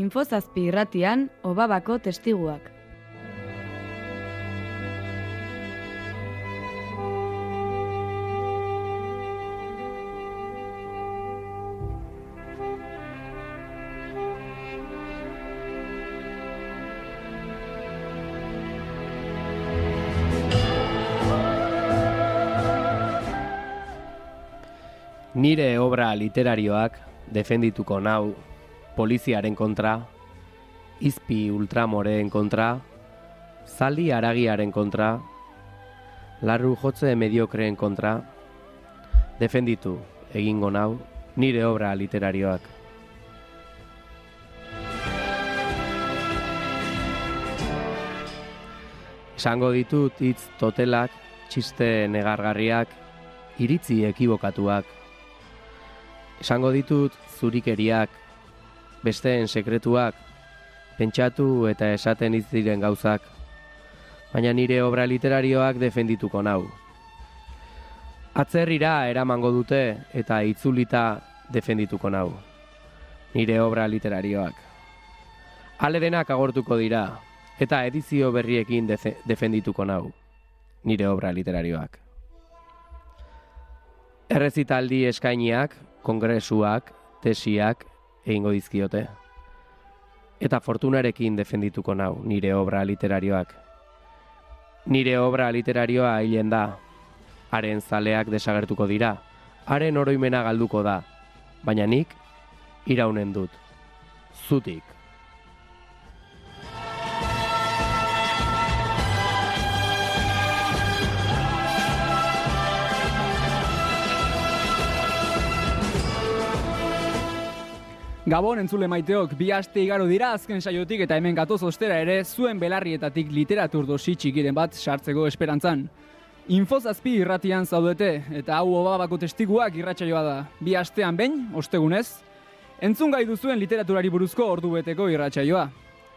Infozazpi irratian, Obabako testiguak. Nire obra literarioak defendituko nau poliziaren kontra, izpi ultramoreen kontra, zaldi haragiaren kontra, larru jotze mediokreen kontra, defenditu egingo nau nire obra literarioak. Esango ditut hitz totelak, txiste negargarriak, iritzi ekibokatuak. Esango ditut zurikeriak, besteen sekretuak, pentsatu eta esaten hitz diren gauzak, baina nire obra literarioak defendituko nau. Atzerrira eramango dute eta itzulita defendituko nau. Nire obra literarioak. Aledenak agortuko dira eta edizio berriekin defendituko nau. Nire obra literarioak. Errezitaldi eskainiak, kongresuak, tesiak egingo dizkiote. Eta fortunarekin defendituko nau nire obra literarioak. Nire obra literarioa hilen da. Haren zaleak desagertuko dira. Haren oroimena galduko da. Baina nik iraunen dut. Zutik. Gabon entzule maiteok, 2 aste igaro dira azken saiotik eta hemen gatoz ostera ere zuen belarrietatik literatur dosi txikiren bat sartzeko esperantzan. Infozazpi irratian zaudete eta hau Obabako testiguak irratsaioa da. 2 astean behin, ostegunez, entzun gai duzuen literaturari buruzko ordubeteko irratsaioa.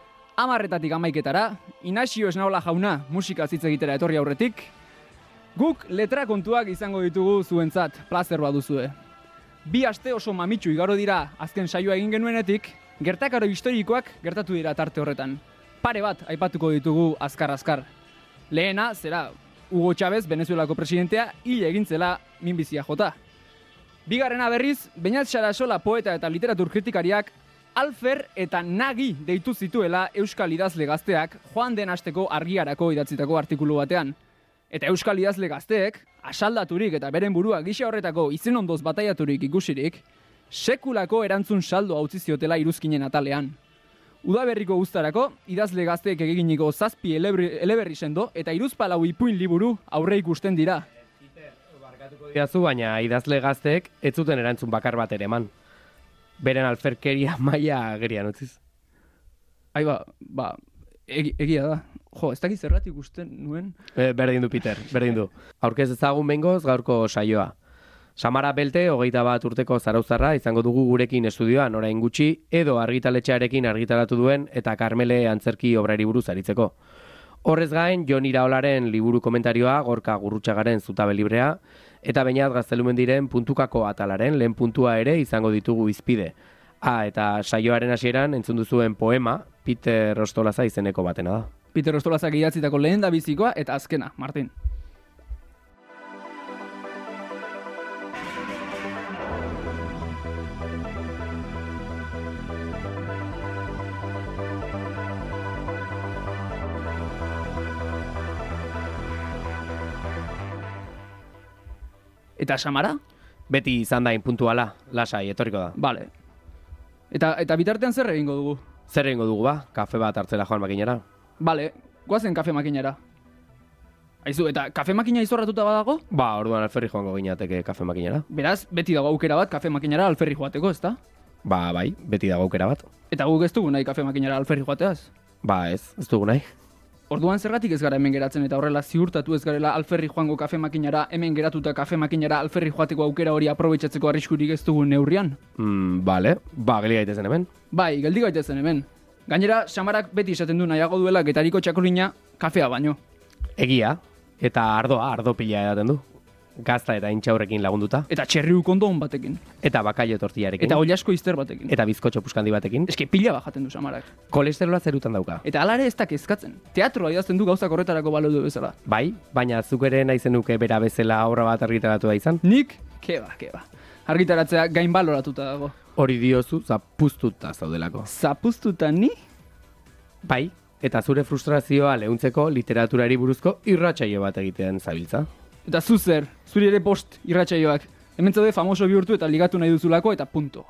10:00 11:00 Inaxio Esnaola jauna musika hitz egitera etorri aurretik, guk letra kontuak izango ditugu zuentzat, plazer baduzue. 2 aste oso mamitsu igaro dira azken saioa egin genuenetik, gertakaro historikoak gertatu dira tarte horretan. Pare bat aipatuko ditugu azkar-azkar. Lehena, zera, Hugo Chávez, Venezuelako presidentea, hil egin zela minbizia jota. Bigarrena berriz, Beñat Sarasola poeta eta literatur kritikariak, Alfer eta Nagi deitu zituela euskal idazle gazteak joan den asteko Argiarako idatzitako artikulu batean. Eta euskal idazle gazteek, asaldaturik eta beren burua gisa horretako izen ondoz bataiaturik ikusirik, sekulako erantzun saldo hautzi ziotela iruzkinen atalean. Udaberriko guztarako, idazle gazteek eginiko 7 eleberri sendo eta hiruzpalau ipuin liburu aurre ikusten dira. Barkatuko diazu, baina idazle gazteek ez zuten erantzun bakar bat ere eman. Beren alferkeria maila agerian utziz. Aiba, egia da. Jo, ez dakit zergatik ikusten nuen. Berdin du, Peter, berdin du. Aurkez ezagun behingoz gaurko saioa. Samara Belte, 21 urteko zarauztarra, izango dugu gurekin estudioan orain gutxi, edo argitaletxearekin argitaratu duen eta Karmele antzerki obrari buruz aritzeko. Horrez gain, Jon Iraolaren liburu komentarioa, Gorka Gurrutxagaren zutabe librea, eta Beñat Gaztelumendiren puntukako atalaren lehen puntua ere izango ditugu izpide. Eta saioaren hasieran entzun duzuen poema, Peter Ostolaza izeneko batena da. Peter Ostolazak idatzitako lehen da bizikoa eta azkena, Martin. Eta Samara? Beti izan da inpuntuala, lasai, etorriko da. Vale. Eta bitartean zer egingo dugu? Zer egingo dugu ba? Kafe bat hartzera joan makinera. Bale, goazen kafe makinera. Aizu, eta kafe makina izorratuta badago? Ba, orduan alferri joango ginateke kafe makinera. Beraz, beti dago aukera bat kafe makinera alferri joateko, ezta? Ba, bai, beti dago aukera bat. Eta guk ez dugu nahi kafe makinera alferri joateaz? Ba, ez dugu nahi. Orduan zergatik ez gara hemen geratzen eta horrela ziurtatu ez garela alferri joango kafe makinara, hemen geratuta kafe makinara alferri joateko aukera hori aprobetxatzeko arriskurik ez dugu neurrian? Bale, ba, geldi gaitezen hemen. Bai, geldi gaitezen hemen. Gainera, Samarak beti esaten du nahiago duela getariko txakurina kafea baino. Egia, eta ardo pila edaten du. gazta eta intxaurrekin lagunduta. Eta txerriu kondon batekin. Eta bakailo tortillarekin. Eta oilasko izter batekin. Eta bizkotxo puskandi batekin. Eske pila bat jaten du Samarak. Kolesterola zerutan dauka. Eta hala ere ez da kezkatzen. Teatroa idazten du gauzak horretarako balio du bezala. Bai, baina zuk ere nahi zenuke bera bezala obra bat argitaratu da izan. Nik? Keba. Argitaratzea gain baloratuta dago. Hori diozu zapuztuta zaudelako. Zapuztuta ni? Bai, eta zure frustrazioa leuntzeko literaturari buruzko irratsaio bat egitean zabiltza. Eta zu zer, zuri ere bost irratsaioak. Hemen zaude famoso bihurtu eta ligatu nahi duzulako eta punto.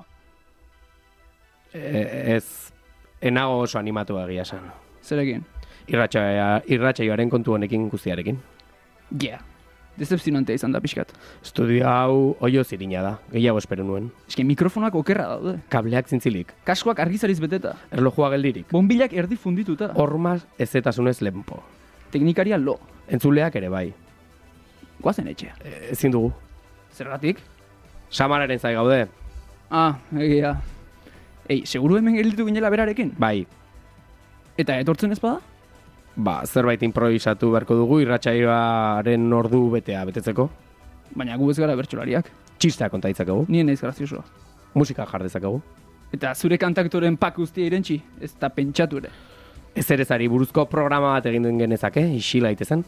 Enago oso animatu egia esan. Zerekin? Irratsaioaren kontu honekin guztiarekin. Yeah. Decepzionantea izan da pixkat. Estudio hau oio zirina da, gehiago espero nuen. Eske mikrofonak okerra daude. Kableak zintzilik. Kaskoak argizariz beteta. Erlojua geldirik. Bonbilak erdi fundituta. Hormaz ezetasunez lehenpo. Teknikaria lo. Entzuleak ere bai. Guazen etxea. Ezin dugu. Zergatik? Samararen zai gaude. Egia. Seguru hemen gelditu ginela berarekin? Bai. Eta etortzen ez bada? Zerbait improvisatu beharko dugu irratsaioaren ordu betetzeko. Baina gu ez gara bertsolariak. Txistea konta ditzakegu. Nien naiz graziosoa. Musika jar dezakegu. Eta zure kantaktoren pak guztia irentzi, ez da pentsatu ere. Ezerezari buruzko programa bat egin duen genezake, isila itezen.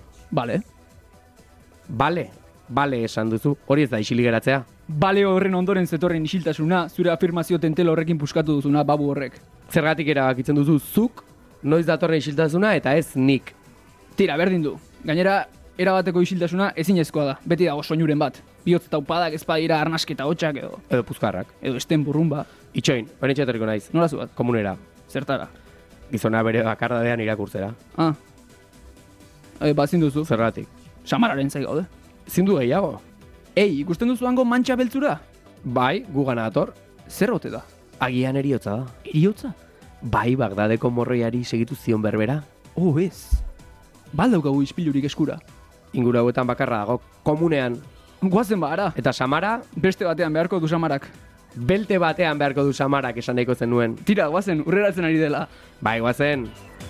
Bale esan duzu, hori ez da isili geratzea. Bale horren ondoren zetorren isiltasuna, zure afirmazio tentelo horrekin puskatu duzuna babu horrek. Zergatik erabakitzen duzu zuk, noiz datorren isiltasuna eta ez nik. Tira, berdin du. Gainera, erabateko isiltasuna ezinezkoa da. Beti dago soinuren bat. Bihotz taupadak ez badira arnasketa hotxak edo. Edo puzkarrak. Edo esten burrumba. Itxoin, benetxe etorriko naiz. Nola zu bat? Komunera. Zertara? Gizona bere bakardadean irakurtzera. Bazin duzu. Zergatik. Samararen zai gaude. Zindu gehiago. Ikusten duzu hango mantxa beltzura? Bai, gugana dator. Zer ote da? Agian eriotza da. Eriotza? Bai, Bagdadeko morroiari segitu zion berbera. Ez. Baldaukagu ispilurik eskura. Inguru hauetan bakarra dago, komunean. Guazen bahara. Eta Samara? Beste batean beharko du Samarak. Belte batean beharko du Samarak esan nahiko zenuen. Tira, guazen, urreratzen ari dela. Bai, guazen.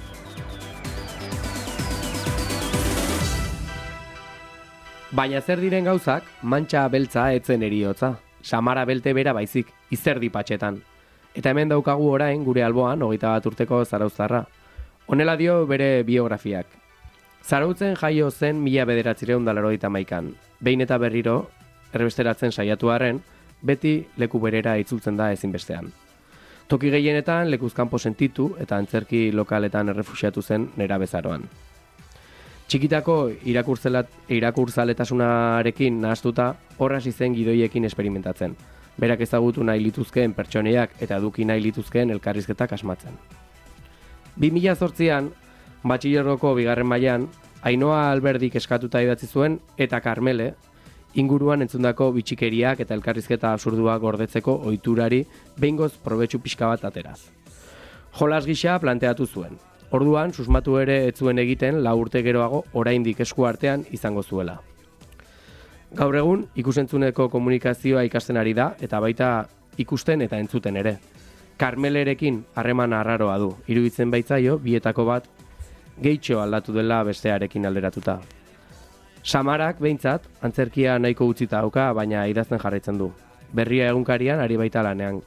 Baina zer diren gauzak, mantxa beltza etzen eriotza. Samara belte bera baizik, izerdi patxetan. Eta hemen daukagu orain gure alboan 21 urteko zarauztarra. Honela dio bere biografiak. Zarautzen jaio zen 1981an. Behin eta berriro, erbesteratzen saiatu arren, beti leku berera itzultzen da ezinbestean. Toki gehienetan lekuzkanpo sentitu eta antzerki lokaletan errefuxiatu zen nerabezaroan. Txikitako irakurtzaletasunarekin nahastuta, horrasi zen gidoiekin esperimentatzen. Berak ezagutu nahi lituzkeen pertsoneiak eta eduki nahi lituzkeen elkarrizketak asmatzen. 2008an, batxilergoko bigarren mailan, Ainoa Alberdik eskatuta idatzi zuen eta Karmele, inguruan entzundako bitxikeriak eta elkarrizketa absurduak gordetzeko ohiturari behingoz probetxu pixka bat ateraz. Jolas gisa planteatu zuen. Orduan, susmatu ere ez zuen egiten 4 urte geroago oraindik esku artean izango zuela. Gaur egun, ikusentzuneko komunikazioa ikasten ari da, eta baita ikusten eta entzuten ere. Karmelerekin harreman arraroa du, iruditzen baitzaio, bietako bat gehitxo aldatu dela bestearekin alderatuta. Samarak behintzat, antzerkia nahiko utzita dauka, baina idazten jarraitzen du. Berria egunkarian ari baita lanean.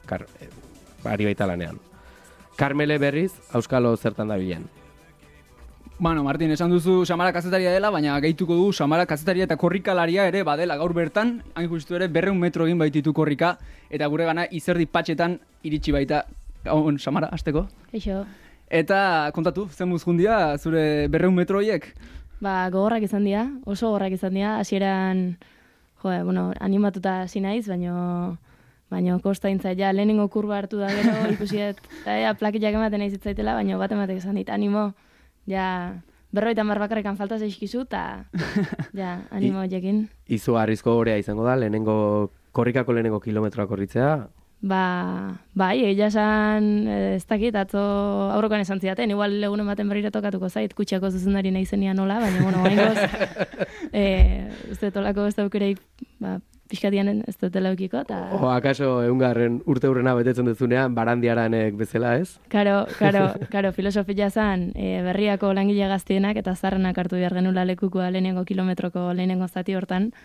Karmele berriz, auskalo zertan da bilen. Martin, esan duzu Samara kazetaria dela, baina gehituko du Samara kazetaria eta korrikalaria ere badela gaur bertan, hain justu ere 200 metro egin baititu korrika, eta gure gana izerdi patxetan iritsi baita. Gabon, Samara, hasteko? Eixo. Eta kontatu, zen muzkundia zure 200 metro horiek? Gogorrak izan dira, oso gogorrak izan dira, hasieran animatuta hasi naiz, baina kosta intzait, lehenengo kurba hartu da gero, ikusiet, plakillak ematen nahi zitzaitela, baina bat ematek esan dit, animo, 50 bakarrekan falta zaizkizu, eta animo jekin. Izu arrizko horea izango da, korrikako lehenengo kilometroa korritzea? Bai, egia esan, ez dakit, atzo aurrokan esan zidaten, igual egunen baten berriro tokatuko zait, kutxako zuzendari nahi zenia nola, baina, oaingoz, ez dut olako ez daukereik, pixkatianen ez dut elaukiko, eta... akaso eungarren urte hurrena betetzen duzunean, barandiaranek bezala ez? Karo, filosofia zen, berriako langile gaztienak eta zarrenak hartu behar genula lekukoa lehenengo kilometroko lehenengo zati hortan,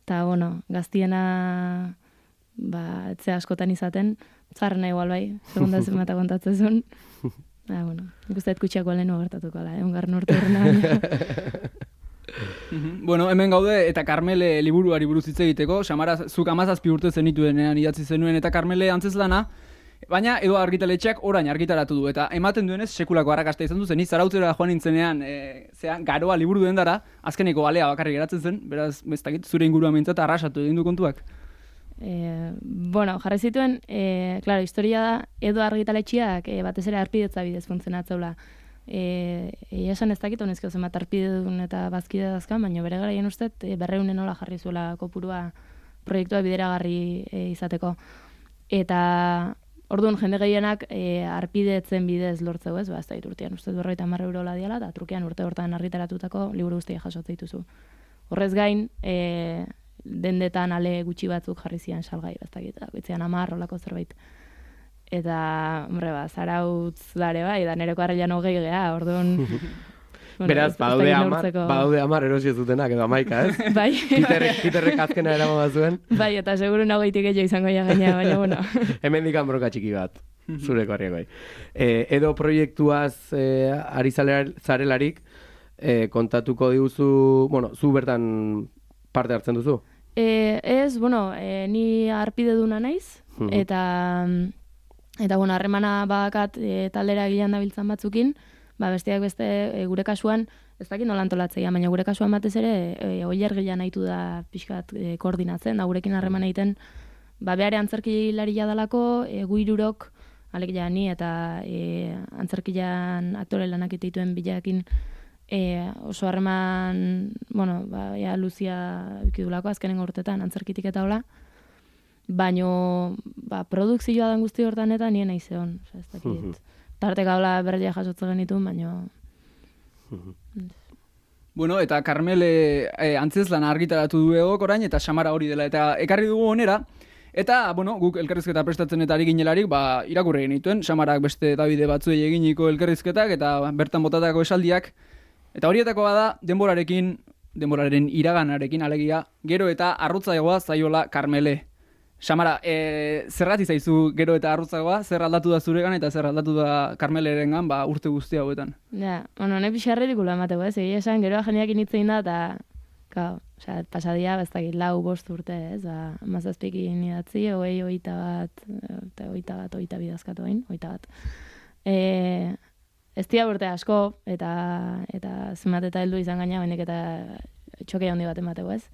eta, bueno, gaztiena, etzea askotan izaten, zarrena igual bai, segunda zenbata kontatzen zuen. Bueno, ikusteet kutxiako alenu gertatuko, eungarren urte horrena baina. Bueno, hemen gaude, eta Karmele liburuari buruz hitz egiteko, Samara, zuk 17 urte zenituenean idatzi zenuen, eta Karmele antzezlana, baina edo argitaletxeak orain argitaratu du, eta ematen duenez sekulako arrakasta izan du zen, Zarautzera joan nintzenean, garoa liburu dendara, azkeneko alea bakarrik geratzen zen, beraz, bestakit, zure ingurua mintzat arrasatu egin du kontuak. Bueno, jarri zituen, claro, historia da, edo argitaletxiak batez ere arpidetza bidez funtzionatzeula. Esan ez dakit honezko zenbat arpidedun eta bazkide dazkan, baina bere garaien ustez 200 nola jarri zuela kopurua proiektua bideragarri izateko. Eta orduan jende gehienak arpidetzen bidez lortzeu ez, ez da urtean ustez 50 euro diala, eta trukean urte hortan argitaratutako liburu guztia jasotze dituzu. Horrez gain, dendetan ale gutxi batzuk jarri zian salgai, ez dakit, goitzean 10 olako zerbait. Eta, hombre, Zarautz dare bai, da nereko arrailan 20 geha, orduan... Beraz, badaude 10 erosi ez dutenak, edo 11, ez? Bai. Peterrek azkena eraman bat zuen. Bai, eta seguru 20 gehiago izango gaina, baina, bueno. Hemen dikan broka txiki bat, zureko harriak bai. Edo proiektuaz ari zarelarik, kontatuko diguzu, bueno, zu bertan parte hartzen duzu? Ez, bueno, ni arpideduna naiz, eta bueno, harremana bakat taldera egilean dabiltzan batzukin, besteak beste gure kasuan, ez dakit nola antolatzeia, baina gure kasuan batez ere, oier gehiago nahitu da pixkat koordinatzen, da gurekin harreman egiten, behare antzerkilaria dalako, gu hirurok, alegia ni eta antzerkilan aktore lanak dituen bilakin oso harreman, bueno, luzia ikidulako azkenengo urtetan antzerkitik eta hola, baino produkzioa den guzti hortan eta nien nahi zeon, ez dakit. Tarteka hola berria jasotzen genituen, baino... Bueno, eta Karmele antzezlan argitaratu du egok orain, eta Samara hori dela, eta ekarri dugu onera, eta, bueno, guk elkarrizketa prestatzen eta ari ginelarik, irakurri genituen, Samarak beste Davide batzuei eginiko elkarrizketak, eta bertan botatako esaldiak, eta horietako bada, denboraren iraganarekin, alegia, gero eta arrutzaigoa zaiola Karmele. Samara, zerrati zaizu gero eta arrutzagoa, zer aldatu da zuregan eta zer aldatu da Karmelerengan urte guzti hauetan? Ja, bueno, ne pixa ridikula emateko, ez? Egia esan, geroa jendeak initzein da, eta, pasadia, bezakit, 4-5 urte, ez? 17 idatzi, 21 eta 22 azkatu hain, 21. Ez dia urte asko, eta zenbat eta heldu izan gaina, bainek eta txokea handi bat emateko, ez?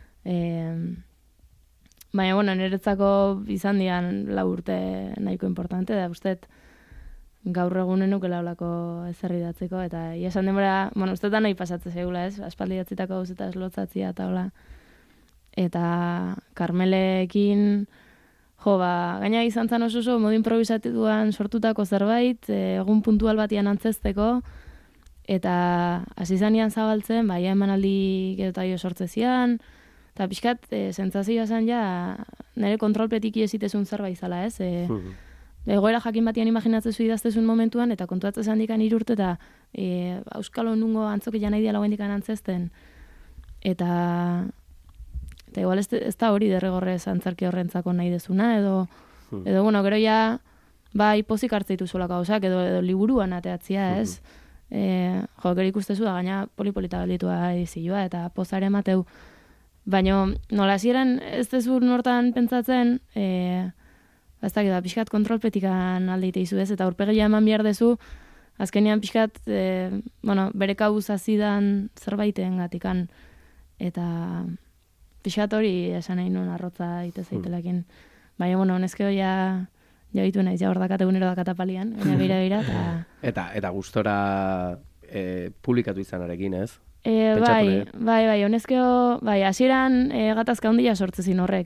Baina, bueno, niretzako izan dian 4 urte nahiko importante, da ustet gaur egunen nukela olako ezer idatzeko, eta esan denbora, bueno, ustetan nahi pasatze segula, ez? Aspaldi idatzitako gauz eta eslotzatzia eta hola. Eta Karmelekin, gaina izan zan oso modu improvisatuan sortutako zerbait, egun puntual batian antzezteko, eta hasi zanean zabaltzen, emanaldi gero eta sortze zian, eta pixkat, sentsazioa zen nire kontrolpetiki ezitezun zerbait zala, ez? Egoera jakin batian imaginatzen zu idaztezun momentuan, eta kontuatzen zandikan 3 urte, eta auskalo nungo antzokia nahi diala guendikan antzezten. Eta igual ez da hori derregorrez antzarki horrentzako nahi dezuna, edo bueno, gero pozik hartzeitu zuelako gauzak, edo liburuan ateatzia, ez? Gero ikustezu da, gaina polipolita galditua edizioa, eta pozare emateu. Baina nola hasieran ez dezu nortan pentsatzen, ez dakit, pixkat kontrolpetikan aldeite izu ez, eta aurpegia eman behar dezu, azkenean pixkat, bere kabuz azidan zerbaiten gatikan, eta pixkat hori esan nahi nuen arrotza ite zeitelakin. Baina, bueno, honezkeo bitu naiz, hor dakat egunero dakat apalian, beira, eta gustora publikatu izanarekin, ez? Bai, honezkeo, hasieran gatazka handia sortzezin horrek,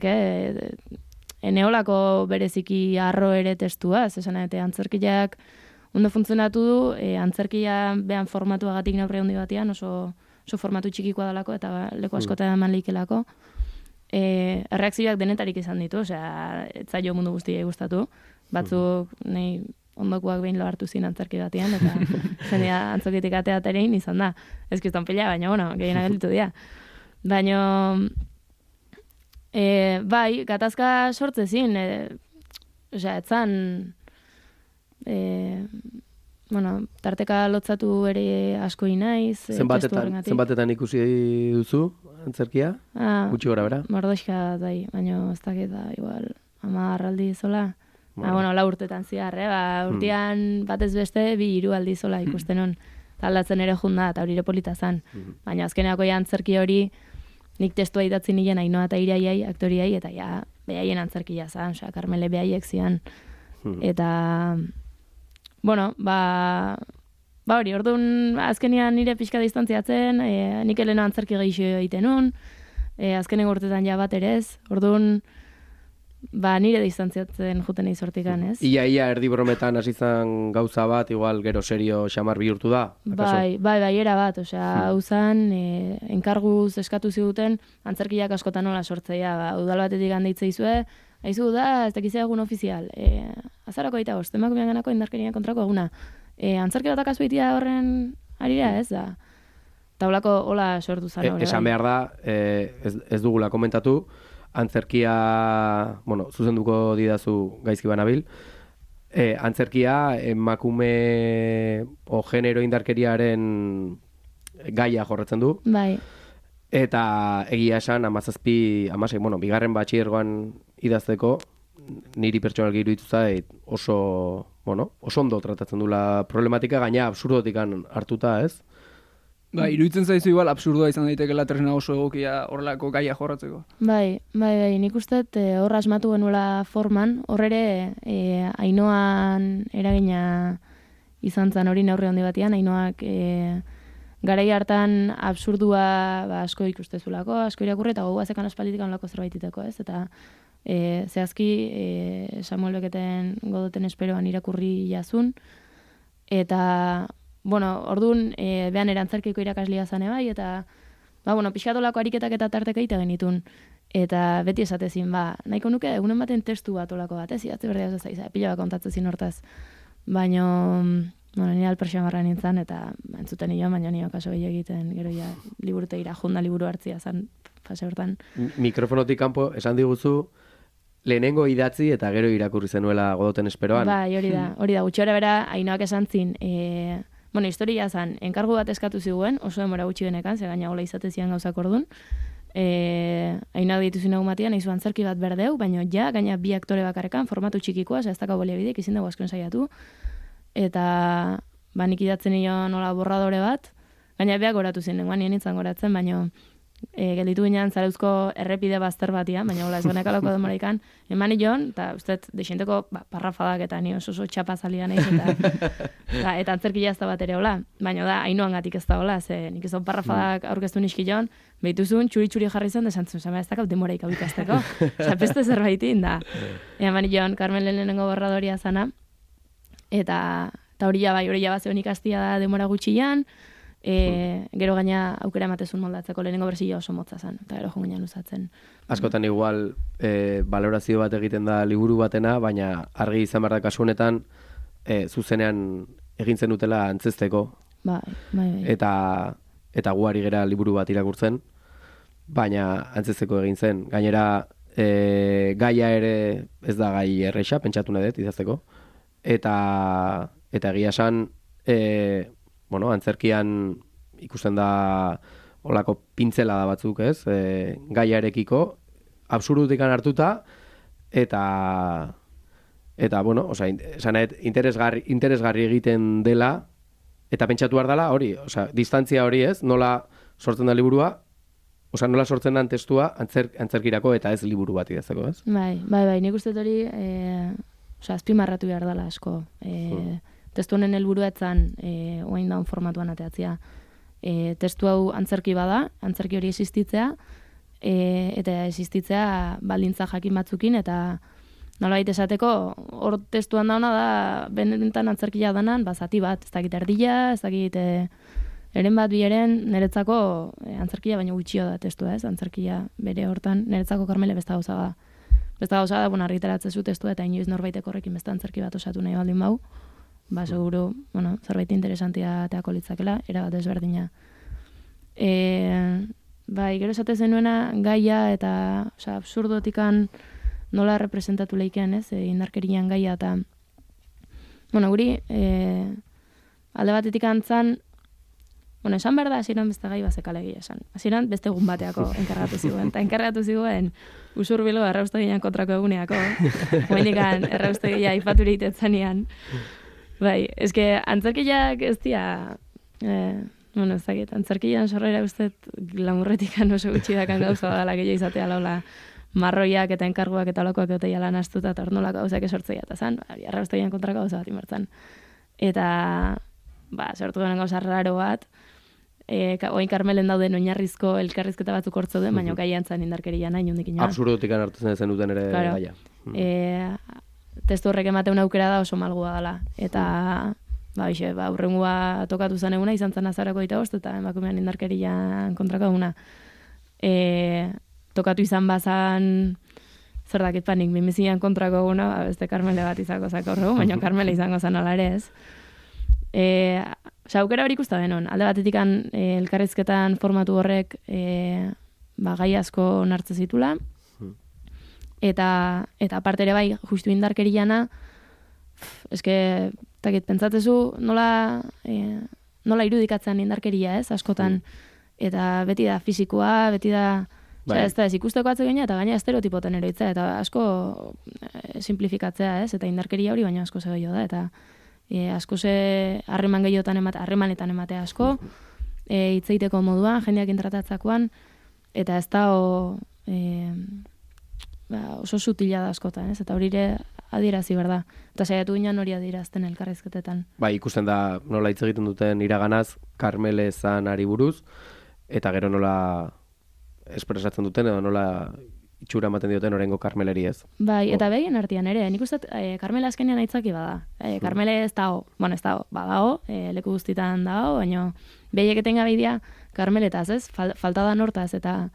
neolako bereziki arro ere testua, esan eta antzerkiak ondo funtzionatu du, antzerkia behan formatuagatik neurri handi batean, oso formatu txikikoa dalako, eta leku askotan eman likelako. Erreakzioak denetarik izan ditu, ez zailo mundu guztiei gustatu, batzuk nahi ondokuak behin lo hartu zin antzerki batean, eta jendea antzokitik ateaterein izan da. Ez kiston pila, baina, bueno, gehienak gelditu dira. Baina, Bai, gatazka sortzezin, osea, etzan, tarteka lotzatu ere asko inaiz. Zenbatetan ikusi duzu, antzerkia? Gutxi gora bera? Mordoxka bai, baina ez dakit da, igual, 10 aldi zola. La urtetan ziar, urtean batez beste, 2-3 aldi zola ikusten hon. Taldatzen ere junda, eta hori ere polita zan. Baina azkeneako antzerki hori, nik testua idatzi nien Ainoa eta Iraiai, aktoriai, eta ja, behaien antzerkia zan, osea, Karmele behaiek zian. Eta, bueno, hori, orduan azkenean nire pixka distantziatzen, nik eleno antzerki gehixo egiten nun, azkeneko urtetan ja bat ere ez, orduan, nire distantziatzen juten izortikan, ez? Ia erdi brometan hasi zan gauza bat, igual gero serio xamar bihurtu da? Bai, era bat, osea, hau zan, enkarguz eskatu ziguten, antzerkiak askotan nola sortzea, udal batetik handeitze izue, haizu da, ez dakizea egun ofizial, azarako eta bost, emakumean ganako indarkerian kontrako eguna, antzerki batak azuitia horren arira, ez da? Taulako hola sortu zan hori. Esan behar da, ez dugula komentatu, antzerkia, zuzenduko didazu gaizki banabil, antzerkia emakume o genero indarkeriaren gaia jorratzen du. Bai. Eta egia esan, 16, bigarren batxiergoan idazteko, niri pertsonalki iruditu zait oso ondo tratatzen dula problematika, gaina absurdotikan hartuta, ez? Bai, iruditzen zaizu igual absurdoa izan daitekela tresna oso egokia horrelako gaia jorratzeko. Bai, nik uste hor asmatu genuela forman, hor ere Ainoan eragina izan zan hori neurri handi batean, Ainoak garai hartan absurdua asko ikustezulako, asko irakurri eta gogoazekan aspalditik lako zerbaititeko, ez? Eta zehazki Samuel Beketen Godoten Esperoan irakurri jazun, eta orduan, behan erantzarkiko irakaslia zane bai, eta, pixkatolako ariketak eta tarteka egite genitun. Eta beti esatezin, nahiko nuke egunen baten testu bat olako bat, ez idatzi berdea ez zaiza, pila bat kontatzezin hortaz. Baina, nire alperxamarra nintzen, eta entzuten nio, baina nio kaso gehi egiten, gero ja, liburute junda liburu hartzia zan, fase hortan. Mikrofonotik kanpo, esan diguzu, lehenengo idatzi eta gero irakurri zenuela Godoten Esperoan. Bai, hori da, gutxi bera, Ainoak esan zin, historia zan, enkargu bat eskatu ziguen, oso demora gutxi genekan, ze gaina gola izate zian gauzak orduan. Ainoak dituzun egun batean, eizu antzerki bat berdeu, baina ja, gaina 2 aktore bakarrekan, formatu txikikoa, ez daka boliabidek, izin dugu askoen saiatu. Eta, nik idatzen nion nola borradore bat, gaina beak goratu zen, nien nintzen goratzen, baina gelditu ginean Zarauzko errepide bazter batia, baina hola ez genekalako demoraikan, eman nion, eta ustez, desenteko parrafadak eta ni oso txapazalia nahiz, eta antzerkia ez da bat ere hola, baina da, Ainoan gatik ez da hola, ze nik ez da parrafadak aurkeztu nizkion, behituzun, txuri jarri zen, desantzun, zama ez dakau demoraik hau ikasteko, peste zerbaitin, da. Eman nion, Carmen lehenengo borradoria zana, eta hori ja zeon ikastia da demora gutxian, gero gaina aukera ematezun moldatzeko lehenengo berzio oso motza zen, eta gero jonginan usatzen. Askotan igual valorazio bat egiten da liburu batena, baina argi izan behar da kasu honetan zuzenean egin zen dutela antzesteko. Bai. Eta guari gera liburu bat irakurtzen, baina antzesteko egin zen. Gainera gaia ere ez da gai erresa, pentsatu nahi dut idazteko. Eta egia esan, antzerkian ikusten da olako pintzela da batzuk, ez? Gaiarekiko, absurdutikan hartuta, eta interesgarri egiten dela, eta pentsatu behar dela hori, distantzia hori, ez? Nola sortzen da liburua, nola sortzen da testua antzerkirako eta ez liburu bat idazteko, ez? Bai, nik uste hori, azpimarratu behar dela asko. Testu honen helburua etzan oain daun formatuan ateatzea. Testu hau antzerki bada, antzerki hori existitzea, eta existitzea baldintza jakin batzukin, eta nolabait esateko, hor testuan dauna da, benetan antzerkia danan, zati bat, ez dakit erdila, ez dakit eren bat bieren, niretzako antzerkia baina gutxio da testua, ez? Antzerkia bere hortan, niretzako Karmele besta gauza da. Besta gauza da, argitaratzen zu testua, eta inoiz norbaitek horrekin besta antzerki bat osatu nahi baldin bau, seguru, zerbait interesantia teako litzakela, erabat ezberdina. bai, gero esate zenuena gaia eta absurdotikan nola representatu leikean, ez, indarkerian gaia, eta, bueno, guri, alde batetik antzan, bueno, esan behar da, hasieran beste gai bazekalegia esan. Hasieran beste egun bateako enkargatu ziguen, eta enkargatu ziguen Usurbilgo erraustegian kontrako eguneako, guainikan erraustegia ipaturik etzanean. Bai, eske antzerkiak ez dira, bueno, ez dakit, antzerkian sorrera ustez lamurretikan oso gutxi dakan gauza badala gehiago izatea laula marroiak eta enkarguak eta olakoak egotea lan astuta eta ornolako gauzak esortzea eta zan, erraustegian kontrako gauza bat inbertzen. Eta, sortu denen gauza raro bat, oin Karmelen dauden oinarrizko elkarrizketa batzuk hortzo den, baina gaian zan indarkeria nahi nundik inoa. Absurdotikan hartu zen duten ere gaia. Testu horrek emateun aukera da oso malgua dela. Eta, urrengua tokatu zen eguna, izan zen azarako eta eta emakumean indarkerian kontrako eguna. Tokatu izan bazan, zer dakit panik, mimizian kontrako eguna, beste Karmele bat izako zakorregu, baina Karmele izango zen ala ere ez. Aukera hori ikusta denon, alde batetikan elkarrizketan formatu horrek gai asko nartze zitula, eta aparte ere bai, justu indarkeriana, eske, takit, pentsatzezu nola irudikatzen indarkeria ez, askotan, eta beti da fizikoa, beti da, ez da ez ikusteko atze gaina, eta gaina estereotipoten ere itza, eta asko simplifikatzea ez, eta indarkeria hori baina asko zegoio da, eta asko ze harremanetan ematea asko, hitzeiteko moduan, jendeak intratatzakoan, eta ez da oso sutila da askotan, ez? Eta hori ere adierazi behar da. Eta saiatu ginen hori adierazten elkarrizketetan. Bai, ikusten da nola hitz egiten duten iraganaz, Karmele zanari buruz, eta gero nola espresatzen duten, edo nola itxura ematen dioten orengo Karmeleri ez. Bai, eta begien artean ere, nik uste Karmele azkenean aitzaki bada. Karmele ez dago, badago, leku guztitan dago, baina behiek etenga bidea Karmeletaz, ez? Falta da nortaz, eta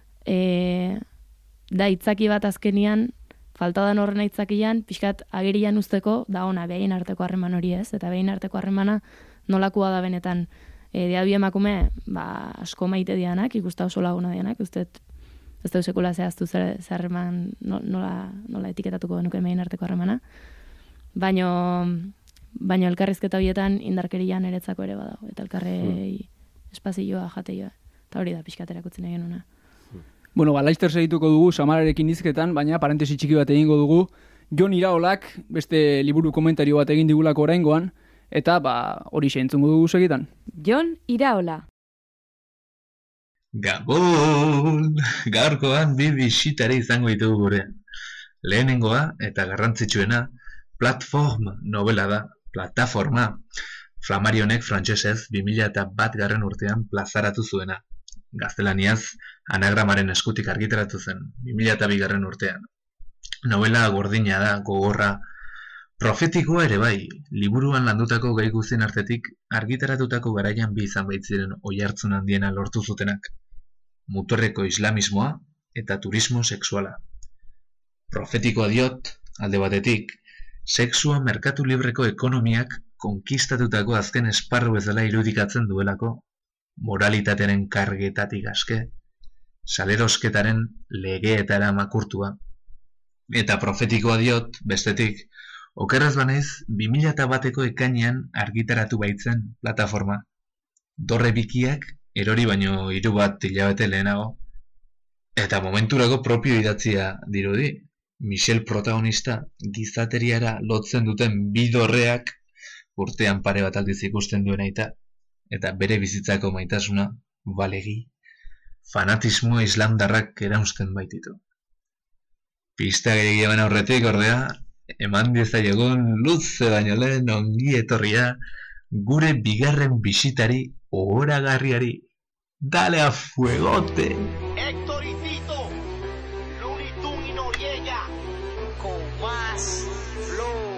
da itzaki bat azkenian, falta da norren aitzakian, pixkat agerian usteko da ona behin arteko harreman hori ez, eta behin arteko harremana nolakoa da benetan. Dia bi emakume, asko maite dianak, ikusta oso laguna dianak, uste ez da sekula zehaztu zerreman nola etiketatuko denuke behin arteko harremana. Baina elkarrizketa horietan indarkerian eretzako ere badago, eta elkarrei espazioa jateioa. Eta hori da pixkat erakutzen egin una. Bueno, laizter segituko dugu Samararekin hizketan, baina parentesi txiki bat egingo dugu. Jon Iraolak beste liburu komentario bat egin digulako oraingoan, eta hori entzungo dugu segitan. Jon Iraola. Gabon! Gaurkoan bi bisitare izango ditugu gurean. Lehenengoa eta garrantzitsuena Platform novela da, plataforma. Flamari honek frantsesez 2001 urtean plazaratu zuena. Gaztelaniaz, Anagramaren eskutik argitaratu zen 2002 urtean. Novela gordina da, gogorra, profetikoa ere bai, liburuan landutako gai guztien artetik argitaratutako garaian bi izan baitziren oihartzun handiena lortu zutenak. Muturreko islamismoa eta turismo sexuala. Profetikoa diot, alde batetik, sexua merkatu libreko ekonomiak konkistatutako azken esparru bezala irudikatzen duelako, moralitatearen kargetatik aske, salerosketaren legeetara makurtua. Eta profetikoa diot, bestetik, okerraz banaiz 2001ko ekainean argitaratu baitzen plataforma. Dorre bikiak erori baino 3 bat hilabete lehenago. Eta momenturako propio idatzia dirudi. Michel protagonista gizateriara lotzen duten bi dorreak urtean pare bat aldiz ikusten duen aita. Eta bere bizitzako maitasuna, balegi, fanatismo islamdarrak erauzten baititu. Pista gehiagoan aurretik, ordea, eman diezaiogun luze baino lehen ongi etorria gure bigarren bisitari ohoragarriari. Dale a fuegote! Héctor y Tito, Looney Tunes y Noriega, con más flow.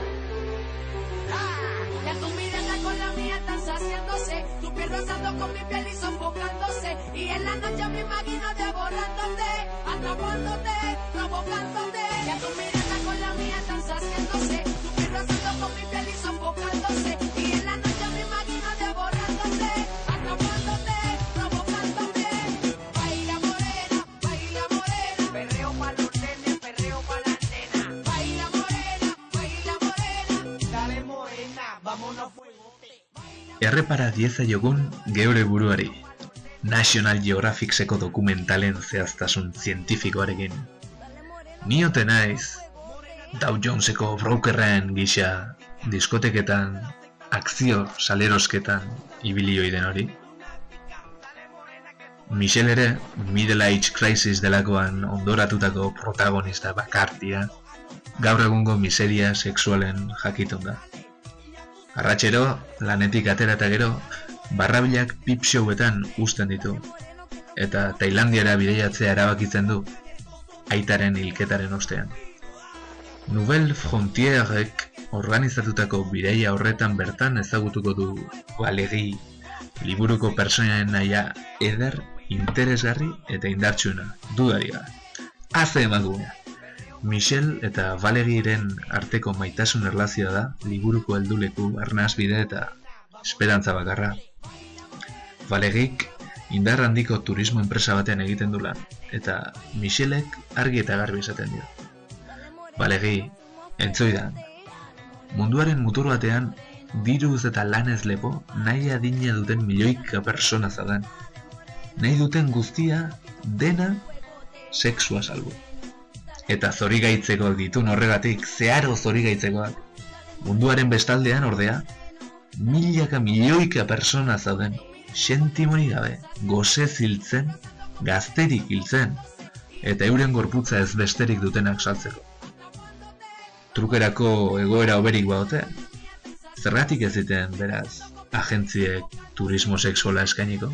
Ya tu mirada con la mía están saciándose, tu piel rozando con mi piel y sofocándose, y en la noche me imagino devorándote, atrapándote, provocándote. Ya tu mirada con la mía están saciándose, tu piel rozando con mi piel y sofocándose, y en la noche me imagino devorándote, atrapándote, provocándote. errepara diezaiogun geure buruari, National Geographicseko dokumentalen zehaztasun zientifikoarekin. Ni ote naiz, Dow Joneseko brokerren gisa, diskoteketan, akzio salerosketan ibili ohi den hori. Michelle ere, Middle Age Crisis delakoan ondoratutako protagonista bakartia, gaur egungo miseria sexualen jakitun da. Arratxero, lanetik atera eta gero, barrabilak pip showetan uzten ditu, eta Tailandiara bideiatzea erabakitzen du, aitaren hilketaren ostean. Nouvelle Frontierrek organizatutako bidaia horretan bertan ezagutuko du Valérie, liburuko personaen naia eder, interesgarri eta indartsuna, dudari gabe. Aze emakumea. Michelle eta Valerieren arteko maitasun erlazioa da liburuko helduleku, arnasbide eta esperantza bakarra. Valeriek indar handiko turismo enpresa batean egiten du lan, eta Michelek argi eta garbi esaten dio. Valeri, entzoidan, munduaren mutur batean diruz eta lanez lepo nahi adina duten milioika persona zadan. Nahi duten guztia dena sexua salbu. Eta zorigaitzeko ditun horregatik, zeharo zorigaitzekoak, munduaren bestaldean ordea, milioika persona zauden, sentimoni gabe, goze ziltzen, gazterik hiltzen, eta euren gorputza ez besterik dutenak saltzeko. Trukerako egoera hoberik baote, zergatik ez ziten, beraz, agentziek turismo sexuala eskainiko?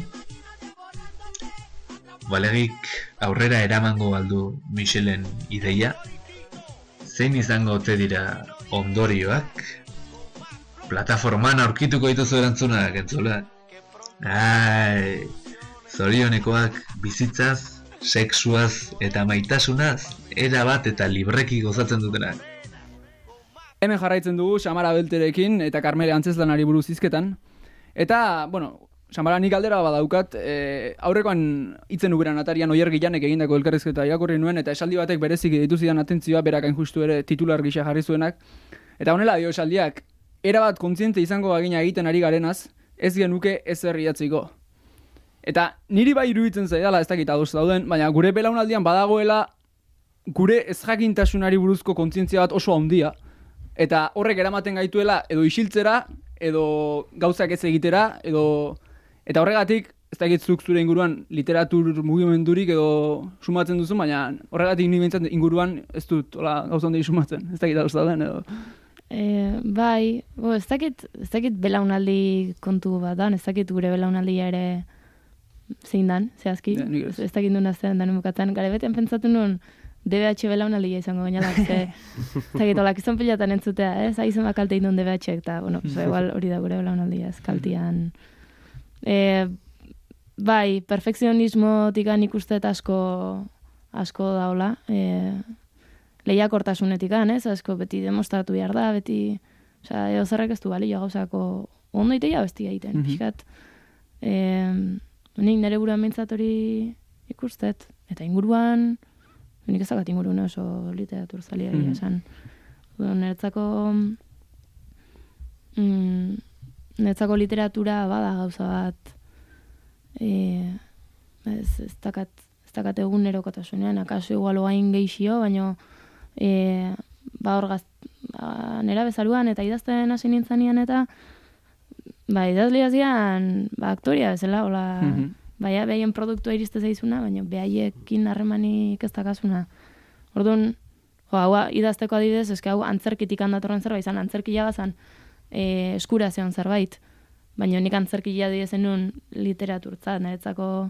Valerик aurrera eramango aldu Michelen ideia, zein izango ote dira ondorioak, plataforman aurkituko dituzu erantzunak, entzula. Ai, zorionekoak bizitzaz, sexuaz eta maitasunaz, erabat eta libreki gozatzen dutenak. Hemen jarraitzen dugu Samara Belterekin eta Karmele Antzezlanari buruz hizketan. Eta, bueno, Samara nik galdera badaukat, aurrekoan hitzen uberan atarian Oier Gillanek egindako elkarrizketa irakurri nuen, eta esaldi batek berezik ditu zidan atentzioa, berak hain justu ere titular gisa jarri zuenak. Eta honela dio esaldiak, erabat kontziente izango bagina egiten ari garenaz, ez genuke ezer idatziko. Eta niri bai iruditzen zaidala, ez dakit ados dauden, baina gure belaunaldian badagoela gure ezjakintasunari buruzko kontzientzia bat oso handia, eta horrek eramaten gaituela edo isiltzera, edo gauzak ez egitera, edo... Eta horregatik, ez dakit zuk zure inguruan literatur mugimendurik edo sumatzen duzu, baina horregatik ni behintzat inguruan ez dut gauza handi sumatzen, ez dakit ados dauden edo... Bai, ez dakit belaunaldi kontu bat da, ez dakit gure belaunaldia ere zein dan, zehazki. Ez dakit duen azten dan bukatzen. Gare beten pentsatu nuen DBH belaunaldia izango gainalak, ez dakit olak izan pilatan entzutea, ez? Aizen bakalte indun DBH, eta, bueno, igual hori da gure belaunaldia, ez kaltian. Bai, perfekzionismotikan ikuste asko daula, lehiakortasunetik ez, asko beti demostratu behar da, beti, osea, zerrek ez du balio gauzako ondo itea bestia egiten, pixkat. Nik nire buruan bintzat hori ikustet, eta inguruan, nik ezakat inguruan oso literatur zalia esan. Netzako literatura bada gauza bat, ez dakat egunerokotasunean, akaso igual oain geixio, baina nera bezaruan eta idazten hasi nintzanean eta idazliaz gian aktoria bezala, hola, behaien produktua iriste zaizuna, baina behaiekin harremanik ez dakasuna. Orduan, hau idazteko adibidez, eske hau antzerkitik handatorren zerbait, izan antzerkia bazan eskura zeon zerbait, baina nik antzerkia didezen nun literaturtzat, niretzako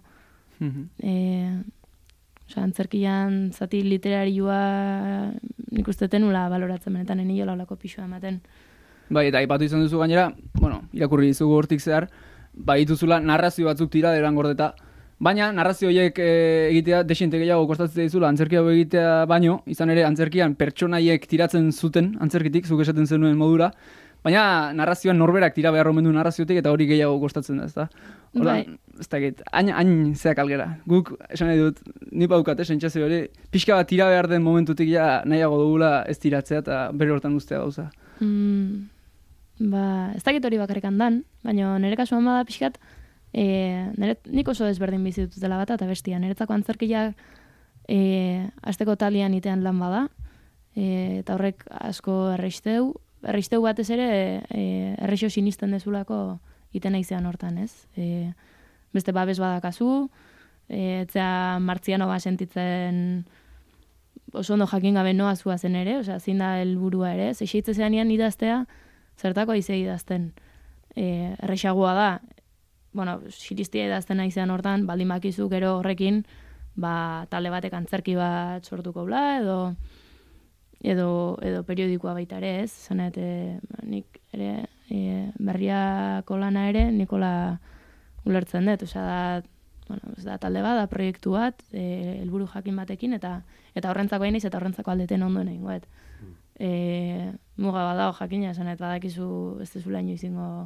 antzerkian zati literarioa nik uste tenula baloratzen benetan enilola olako pixua ematen. Bai, eta aipatu izan duzu gainera, irakurri dizugu hortik zehar, dituzula narrazio batzuk tira deran gordeta, baina narrazio horiek egitea desinte gehiago kostatzen dizula antzerkia egitea baino, izan ere antzerkian pertsonaiek tiratzen zuten antzerkitik, zuk esaten zenuen modura, baina narrazioan norberak tira behar omen du narraziotik eta hori gehiago kostatzen da, ezta? Bai. Ez dakit, hain zeak algera. Guk, esan nahi dut, ni paukat, sentsazio hori, pixka bat tira behar den momentutik ja nahiago dugula ez tiratzea eta bere hortan guztia gauza. ez dakit hori bakarrikan dan, baina nire kasuan bada pixkat, nik oso desberdin bizitut dela bata eta bestia. Niretzako antzerkiak asteko talian itean lan bada, eta horrek asko erreisteu batez ere errexo sinisten dezulako iten aizean hortan, ez? Beste babes badakazu, etzea martziano sentitzen oso ondo jakin gabe noa zuazen ere, osea, zein da helburua ere, zeixeitze zeanian idaztea, zertako aizei idazten. Errexagoa da, bueno, siristia idazten aizean hortan, baldin bakizu gero horrekin, talde batek antzerki bat sortuko bla, edo periodikoa baita ere, ez? Zanet, nik ere berriako lana ere, Nikola ulertzen dut, osea, ez da talde bat, da proiektu bat, helburu jakin batekin, eta horrentzako hain eta horrentzako aldeten ondo nahi goet. Muga badao jakina, zanet, badakizu ez dezula inoiz ingo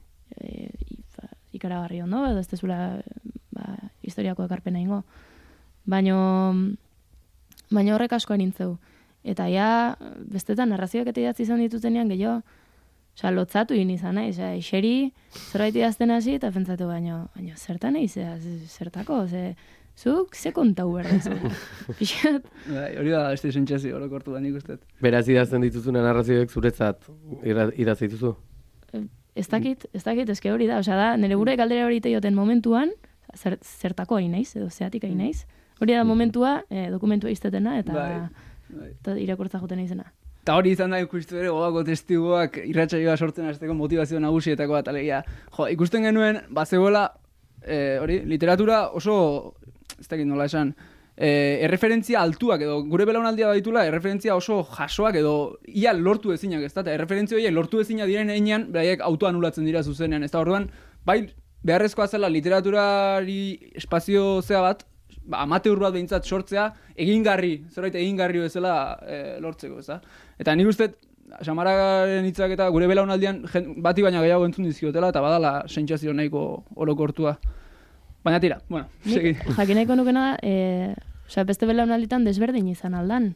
ikaragarri ondo, edo ez dezula historiako ekarpena ingo. Baina horrek asko arintzeu. Eta ja, bestetan narrazioak eta idatzi izan ditutenean gehiago, lotzatu izan nahi, eseri zerbait idazten hasi eta pentsatu baino zertan nahi, zertako, zuk ze kontau berdezu. Pixat. Hori da beste sentsazio orokortu da nik uste. Beraz idazten dituzuna narrazioek zuretzat idatzi dituzu? Ez dakit, eske hori da, da, nire gure galdera hori teioten momentuan, zertako hain naiz, edo zeatik hain naiz. Hori da momentua, dokumentua iztetena, eta irakurtza joten izena. Eta hori izan da ikustu ere gogako testiguak irratsaioa sortzen hasteko motivazio nagusietako bat, alegia. Ikusten genuen, bazegoela, literatura oso, ez dakit nola esan, erreferentzia altuak edo gure belaunaldia baditula erreferentzia oso jasoak edo ia lortu ezinak, ez da, erreferentzia horiek lortu ezina diren heinean, beraiek autoanulatzen dira zuzenean, ez da, orduan, bai beharrezkoa zela literaturari espazio zea bat, amateur bat behintzat sortzea, zerbait egingarri bezala lortzeko, ez da. Eta nik uste, Samararen hitzak eta gure belaunaldian bati baina gehiago entzun dizkiotela, eta badala sentsazio nahiko orokortua. Baina tira, bueno, segi. Jakin nahiko nukena da, beste belaunalditan desberdin izan aldan.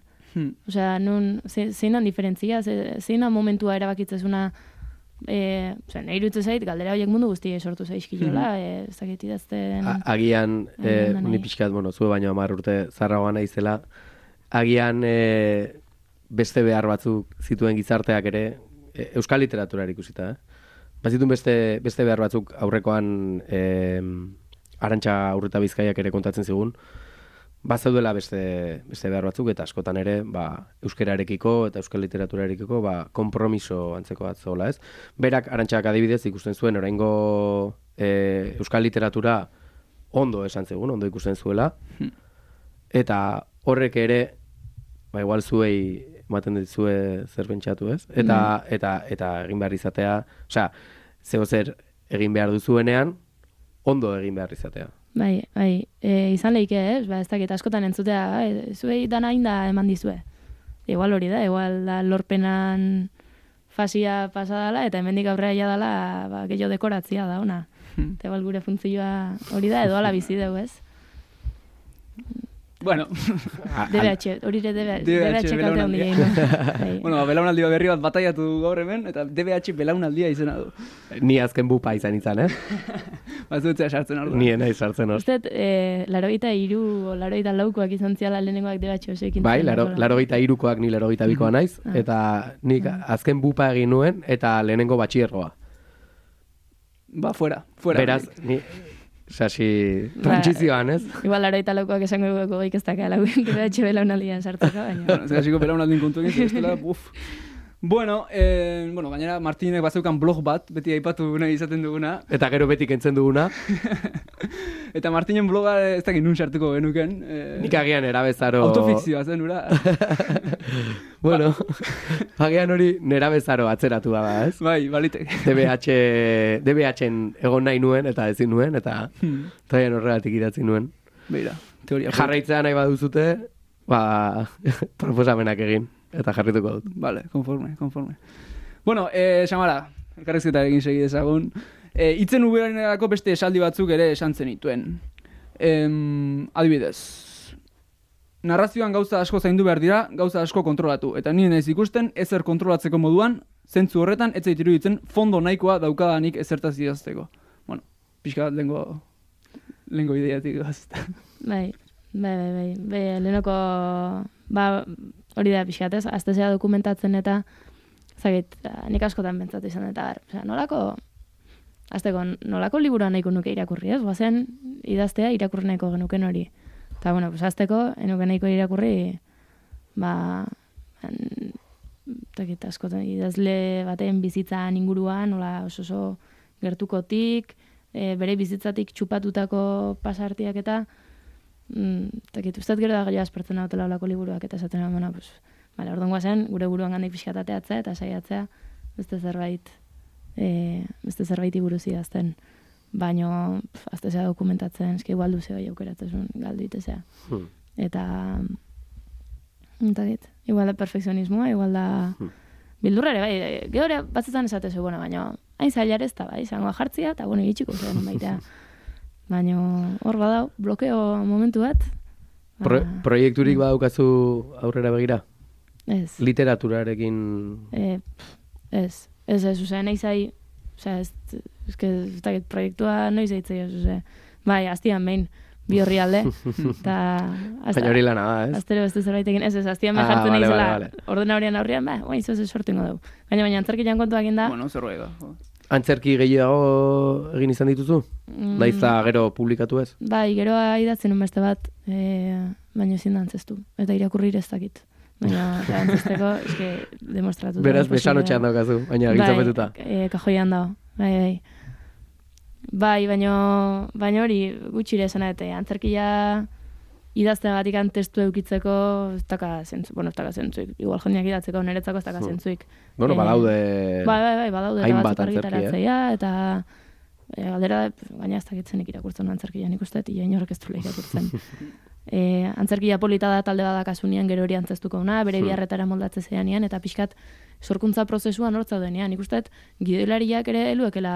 Zein dan diferentzia, zein dan momentua erabakitzezuna, nahi iruditzen zait, galdera horiek mundu guztia sortu zaizkilola, ez dakit idazten... Agian, ni pixkat, zue baino 10 urte zarragoa naizela, agian beste behar batzuk zituen gizarteak ere, euskal literaturari ikusita, bazituen beste behar batzuk aurrekoan Arantxa Urreta Bizkaiak ere kontatzen zigun, bazeudela beste behar batzuk, eta askotan ere euskerarekiko eta euskal literaturarekiko konpromiso antzeko bat zola, ez? Berak Arantxak adibidez ikusten zuen oraingo euskal literatura ondo esan zegun, ondo ikusten zuela, eta horrek ere, igual zuei ematen ditzue zer pentsatu, ez? Eta egin behar izatea, zer egin behar duzuenean, ondo egin behar izatea. Bai, izan lehike, ez dakit askotan entzutea, zuei dana inda eman dizue. Igual hori da, igual da lorpenan fasia pasadala, eta hemendik aurrera ja dala gehiago dekoratzia da, ona. Eta igual gure funtzioa hori da, edo ala bizi dugu, ez? Bueno. DBH, hori ere DBH kalte handi egin. Bueno, belaunaldi berri bat bataiatu gaur hemen, eta DBH belaunaldia izena du. Ni azken bupa izan, Bazuetzea sartzen orduan. Ni nahi sartzen hor. Uztet, 83 o 84koak izan ziala lehenengoak DBH osekin. Bai, 83koak ni 82koa naiz, eta nik azken bupa egin nuen, eta lehenengo batxiergoa. Fuera. Beraz, ni... Sasi, trantzizioan, ez? Igual 84koak esango dugu goik ez daka lagun, DBH belaunaldian sartzeko, baina... Zasiko belaunaldin kontu egin, zestela, Bueno, gainera Martinek bazeukan blog bat, beti aipatu nahi izaten duguna. Eta gero beti kentzen duguna. Eta Martinen bloga ez dakit nun sartuko genuken. Nik agian erabezaro... Autofikzioa zen, ura. Bueno, agian hori nerabezaro atzeratu da, ez? Bai, balitek. DBH-en egon nahi nuen, eta ezin nuen, eta taian horregatik idatzi nuen. Beira, teoria. Jarraitzea nahi baduzute, proposamenak egin. Eta jarrituko dut. Vale, konforme. Bueno, Samara, elkarrezketa egin segi dezagun. Itzen uberenerako beste esaldi batzuk ere esan zenituen. Adibidez, narrazioan gauza asko zaindu behar dira, gauza asko kontrolatu. Eta nire naiz ikusten, ezer kontrolatzeko moduan, zentzu horretan, ez zait iruditzen fondo nahikoa daukadanik ezertaz idazteko. Bueno, pixka bat lehenko ideiatik gazta. Bai, lehenoko, hori da pixkat ez, aztezea dokumentatzen eta, zagit, nik askotan bentsatu izan eta, nolako liburua nahiko nuke irakurri, ez? Goazen, idaztea irakurri nahiko genuken hori. Eta, bueno, pues azteko, enuke nahiko irakurri, askotan idazle baten bizitzan inguruan, nola oso gertukotik, bere bizitzatik txupatutako pasartiak eta, usteet gero da gero aspertzen dautela olako liburuak eta esaten da, pues, bale, orduan guazen, gure buruan gandik pixkatateatzea eta saiatzea beste zerbaiti buruz idazten. Baino, aztezea dokumentatzen, eski igual duzeo jaukeratzen galdu itezea. Eta igual da perfekzionismoa, igual da bildurra ere, bai, gehore batzetan esatezu, bueno, baina hain zailar ez da, bai, zangoa jartzia, eta bueno, iritsiko zen baita. Baina hor badau, blokeo momentu bat. Proiekturik badaukazu aurrera begira? Ez. Literaturarekin... Ez, nahi zai, proiektua noiz eitzei, bai, aztian behin, bi horri alde, eta... Baina hori lana da, ez? Aztero beste zerbait egin, ez, aztian behin jartzen nahi zela, ordena horien aurrian, oain zoz sortu ingo dugu. Baina antzerkian kontuak inda... Bueno, zerbait da. Antzerki gehiago egin izan dituzu? Naiza gero publikatu ez? Bai, gero idatzen beste bat, baina ezin da antzestu, eta irakurri ez dakit. Baina, antzesteko, demostratu. Beraz, besanotxean daukazu, baina gintzapetuta. Bai, kajoian dago, bai. Bai, baina hori gutxire esana, antzerkia idazten batikan testu eukitzeko, ez daka zentzuik. Igual jendeak idatzeko niretzako ez daka zentzuik. Bueno, badaude... Bai, badaude. Hainbat antzerkia. Eta galdera, baina ez dakitzenik irakurtzen antzerkia, nik uste, inorrek ez duela irakurtzen. Antzerkia polita da talde badakasunean gero hori antzestuko una, bere biharretara moldatze zeanean, eta pixkat sorkuntza prozesuan hortza denean. Nik uste, gidoilariak ere eluekela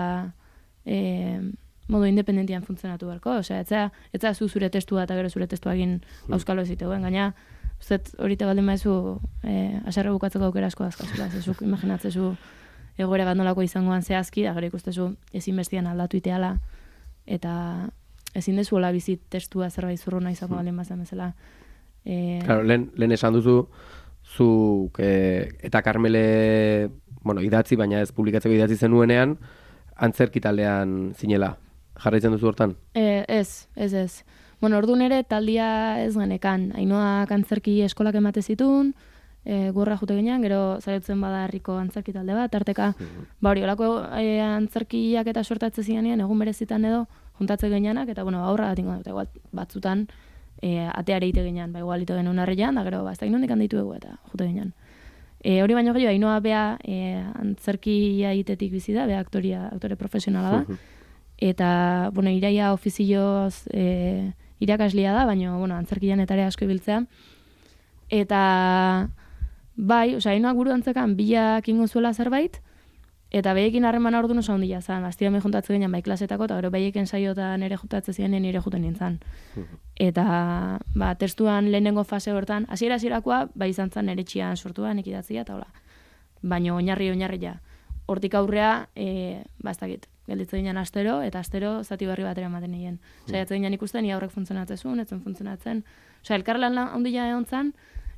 modu independentian funtzionatu beharko. Osea, etzea zure testua eta gero zure testua egin auskalo eziteuen. Gaina, uzet horite baldin maizu aserre bukatzeko aukera asko dazkazula. Zezuk imaginatzezu egoera bat nolako izangoan zehazki, da gero ikustezu ezinbestian aldatu iteala, eta ezin dezuela bizit testua zerbait zurruna izango baldin bazen bezala. Claro, lehen esan duzu, zuk eta Karmele, bueno, idatzi, baina ez publikatzeko idatzi zenuenean, antzerki taldean zinela. Jarraitzen duzu hortan? Ez. Bueno, orduan ere taldia ez genekan. Ainoak antzerki eskolak emate zitun, gorra jute ginean, gero zaiotzen bada herriko antzerki talde bat, arteka, hori, olako antzerkiak eta sortatze zianean, egun berezitan edo, juntatze gineanak, eta, bueno, aurra gatingo dut, igual, batzutan, ateare ite ginean, igual ito genuen arreian, da, gero, ez da inondik handitu egu, eta jute ginean. Hori baino gehiago, Ainoa bea antzerkia itetik bizi da, bea aktore profesionala da, eta, bueno, iraia ofizioz irakaslia da, baina, bueno, antzerkian etare asko ibiltzea, eta, bai, osea, Ainoak buru antzekan bilak ingo zuela zerbait, eta behekin harreman orduan oso handia zen, aztiame juntatzen ginen bai klasetako, eta gero beheken saiotan ere juntatzen ziren nire juten nintzen. Eta, testuan lehenengo fase hortan, hasierakoa bai izan zen nire txian sortua, nik idatzia, eta hola. Baina oinarria. Hortik aurrea, ez dakit, gelditzen ginen astero, eta astero zati berri batera ematen nien. Saiatzen ginen ikusten, ia horrek funtzionatzen, etzen funtzionatzen. Osea, elkarlan handia egon zen,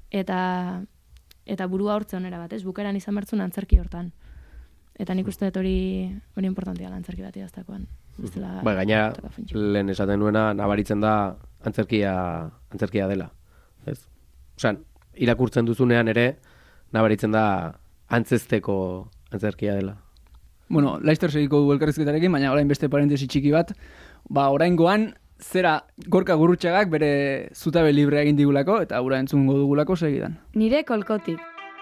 eta burua hortzen onera bat, ez? Bukaeran izan bertzun antzerki hortan. Eta nik uste dut hori importantia da antzerki bat idaztakoan. Bai, gaina lehen esaten nuena nabaritzen da antzerkia dela. Ez? Osea, irakurtzen duzunean ere nabaritzen da antzesteko antzerkia dela. Bueno, laizter segiko du elkarrizketarekin, baina orain beste parentesi txiki bat. Oraingoan zera Gorka Gurrutxagak bere zutabe librea egin digulako, eta ura entzungo dugulako segidan. Nire kolkotik.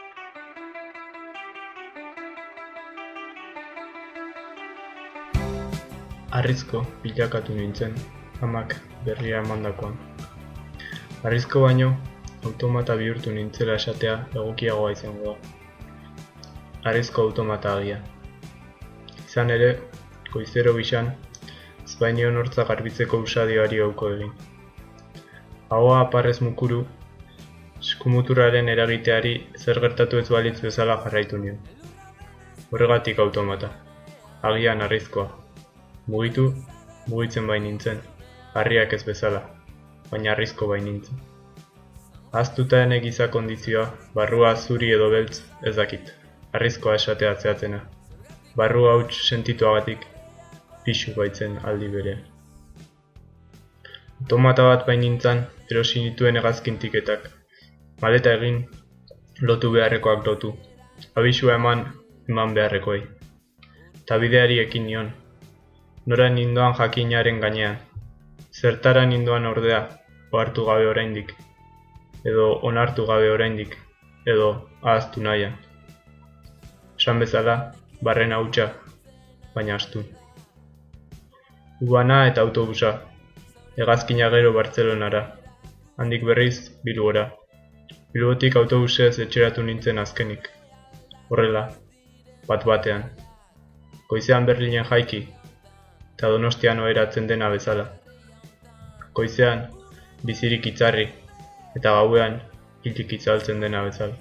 Arrizko bilakatu nintzen, amak berria emandakoan. Arrizko baino, automata bihurtu nintzela esatea egokiagoa izango da. Arrizko automata agia. Izan ere, goizero bisan, Espainion hortza garbitzeko usadioari hauko egin. Ahoa aparrez mukuru, eskumuturraren eragiteari zer gertatu ez balitz bezala jarraitu nion. Horregatik automata. Agian harrizkoa. Mugitzen bai nintzen. Harriak ez bezala, baina harrizko bai nintzen. Ahaztuta ene giza kondizioa, barrua zuri edo beltz ez dakit. Harrizkoa esatea zehatzena. Barrua huts sentituagatik pixu baitzen aldi berean. Automata bat bai nintzen, erosi nituen hegazkin tiketak. Maleta egin, lotu beharrekoak lotu. Abisua eman beharrekoei. Ta bideari ekin nion. Nora nindoan jakinaren gainean. Zertara nindoan ordea, ohartu gabe oraindik. Edo onartu gabe oraindik. Edo ahaztu nahian. Esan bezala, barrena hutsa, baina astun. Ubana eta autobusa. Hegazkina gero Bartzelonara. Handik berriz, Bilbora. Bilbotik autobusez etxeratu nintzen azkenik. Horrela, bat-batean. Goizean Berlinen jaiki, eta Donostian oheratzen dena bezala. Goizean, bizirik itzarri, eta gauean, hiltik itzaltzen dena bezala.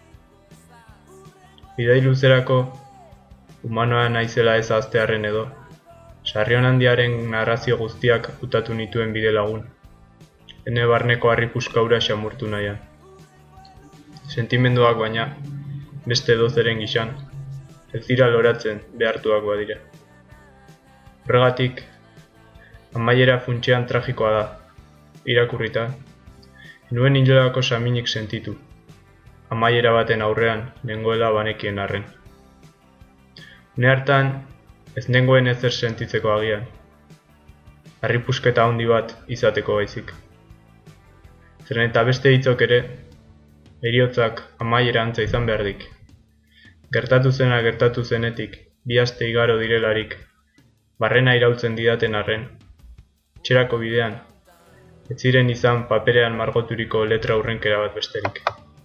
Bidai luzerako, humanoa naizela ez ahaztearren edo, Sarrion handiaren narrazio guztiak utatu nituen bide lagun. Ene barneko harripuskaura xamurtu nahian. Sentimenduak baina, beste edozeren gizan, ez dira loratzen behartuak badira. Horregatik, amaiera funtsean tragikoa da, irakurrita, nuen inolako saminik sentitu, amaiera baten aurrean nengoela banekien arren. Une hartan, ez nengoen ezer sentitzeko agian, harripusketa handi bat izateko baizik. Zeren eta beste hitzok ere, heriotzak amaiera antza izan behardik. Gertatu zena gertatu zenetik, bi aste igaro direlarik, barrena iraultzen didaten arren, etxerako bidean, ez ziren izan paperean margoturiko letra hurrenkera bat besterik.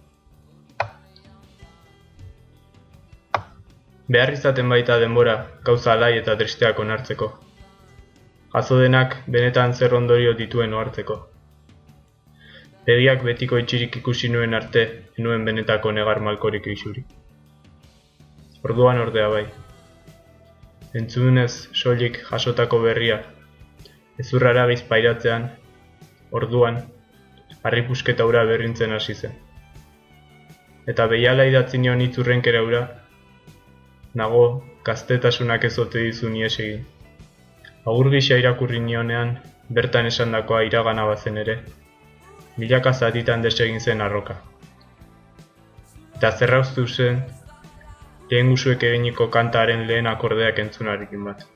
Behar izaten baita denbora, gauza alai eta tristeak onartzeko. Jazo denak benetan zer ondorio dituen ohartzeko. Begiak betiko itxirik ikusi nuen arte, enuen benetako negar malkorik isuri. Orduan ordea bai. Entzunez soilik jasotako berria, ezurrara pairatzen, orduan, harripusketa hura berrintzen hasi zen. Eta behiala idatzi nion itzurrenkera hura, nago gaztetasunak ez ote dizu ies egin. Agur gisa irakurri nionean, bertan esandakoa iragana bazen ere, milaka zatitan desegin zen arroka. Eta zerrauztu zen, lehen guzuek eginiko kantaren lehen akordeak entzunarekin bat.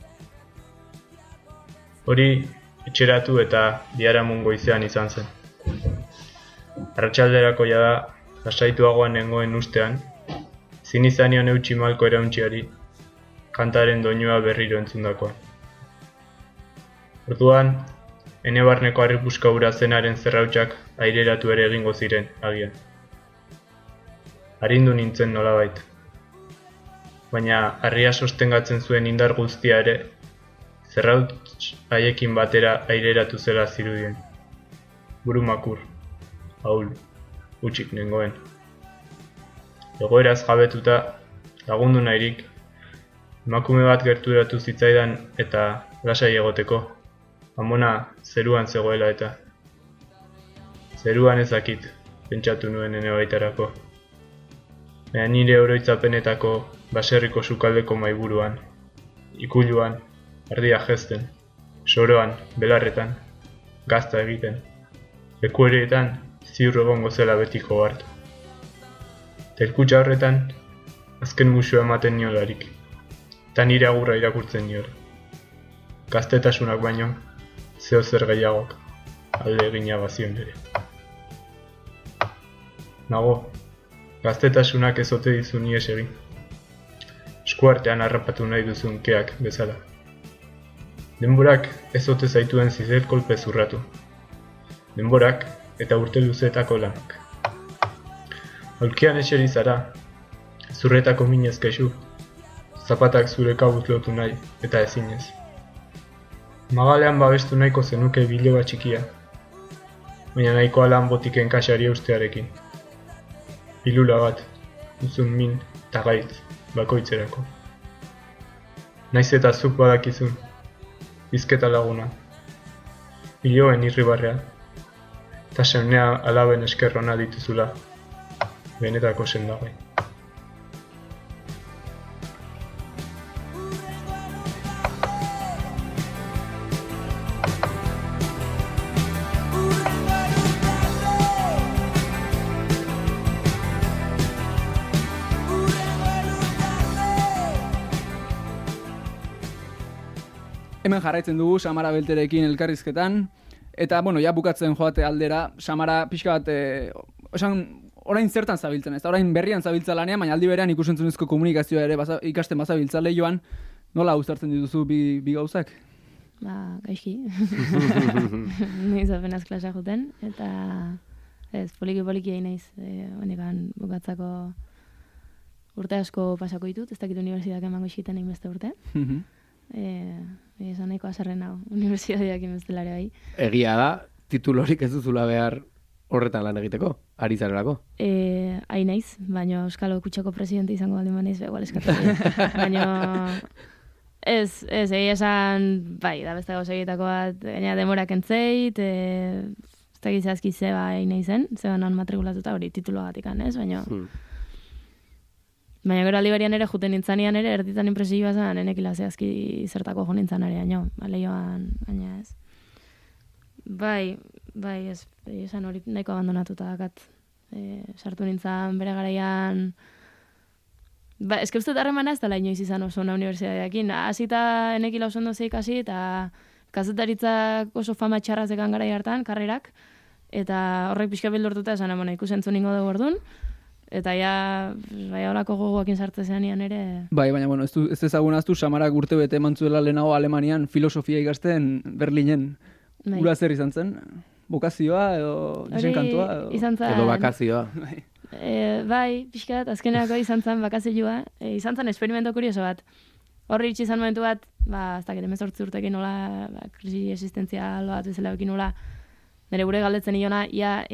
Hori, etxeratu eta biharamun goizean izan zen. Arratsalderako jada, lasaituagoan nengoen ustean, zin izanion eutxi malko erauntxiari, kantaren doinua berriro entzundakoan. Orduan, ene barneko harripuska hura zenaren zerrautsak aireratu ere egingo ziren, agian. Arindu nintzen nolabait. Baina harria sostengatzen zuen indar guztia ere, zerrauts haiekin batera aireratu zela zirudien. Buru makur, ahul, utxik nengoen. Egoeraz jabetuta, lagundu nahirik, emakume bat gerturatu zitzaidan eta lasai egoteko, amona zeruan zegoela eta. Zeruan ezakit, pentsatu nuen ene baitarako. Baina nire oroitzapenetako baserriko sukaldeko maiburuan, ikuluan, ardia jezten, soroan, belarretan, gazta egiten, lekuereetan ziur egongo zela betiko hartu. Telkutxa horretan, azken musua ematen niolarik, eta nire agurra irakurtzen niola. Gaztetasunak baino, zeo zer gehiagok, alde egina bazion ere. Nago, gaztetasunak ez ote dizu ies egin. Eskuartean harrapatu nahi duzun keak bezala. Denborak ez ote zaituen zizel kolpe zurratu. Denborak eta urte luzeetako lanak. Aulkian eseri zara, zurretako minez kexu, zapatak zure kabuz lotu nahi eta ezinez. Magalean babestu nahiko zenuke biloba txikia, baina nahikoa lan botiken kasari ustearekin. Pilula bat, duzun min eta gaitz, bakoitzerako. Naiz eta zuk badakizun, hizketa laguna, iloen irribarrea, eta semnea alaben eskerrona dituzula, benetako sendagai. Hemen jarraitzen dugu Samara Belterekin elkarrizketan, eta, bueno, ja bukatzen joate aldera, Samara pixka bat, orain zertan zabiltzen ez, orain berrian zabiltza lanean, baina aldi berean ikusentzunezko komunikazioa ere ikasten bazabiltza lehioan, nola uztartzen dituzu bi gauzak? Gaizki. Niz apenas klasea juten, eta poliki egin naiz, honekan bukatzako urte asko pasako ditut, ez dakit unibertsitateak emango isiten egin beste urte. Esan nahiko azarren hau, unibertsitateak inbestelare bai. Egia da, titulorik ez duzula behar horretan lan egiteko, ari zarelako. Hai naiz, baina Euskal Kutxako presidente izango baldin banaiz, igual eskatu. Baina ez, egia esan, bai, da beste gauza egitako bat, gaina demorak entzeit, ez dakit zehazki zeba hai naizen, zeba non matrikulatuta hori tituloagatik ez, baina... Baina gero aldiberian ere juten nintzanean ere, erditan impresioa zen, enekila zehazki zertako jo nintzan ere, lehioan, baina ez. Bai, ez, esan hori nahiko abandonatuta dakat. Sartu nintzan bere garaian... Ez que uste harremana ez dela inoiz izan oso na unibertsitateakin. Hasita enekila oso ondo zeik hasi, eta kazetaritzak oso fama txarrazekan garai hartan, karrerak, eta horrek pixka bildortuta esan, ikusentzun ningo dugu orduan, eta bai holako gogoakin sartzean ere... Bai, baina, bueno, ez ezagun aztu, Samarak urte bete emantzuela lehenago Alemanian filosofia ikasten Berlinen. Ura zer izan zen? Bokazioa edo disenkantua? Edo bakazioa. Bai, pixkat, azkeneako izan zen bakazioa. Izan zen esperimento kurioso bat. Horri itxi izan momentu bat, ez dakit, 18 urtekin nola, krisi existentzial bat bezala ekin nola, nire gure galdetzen iona,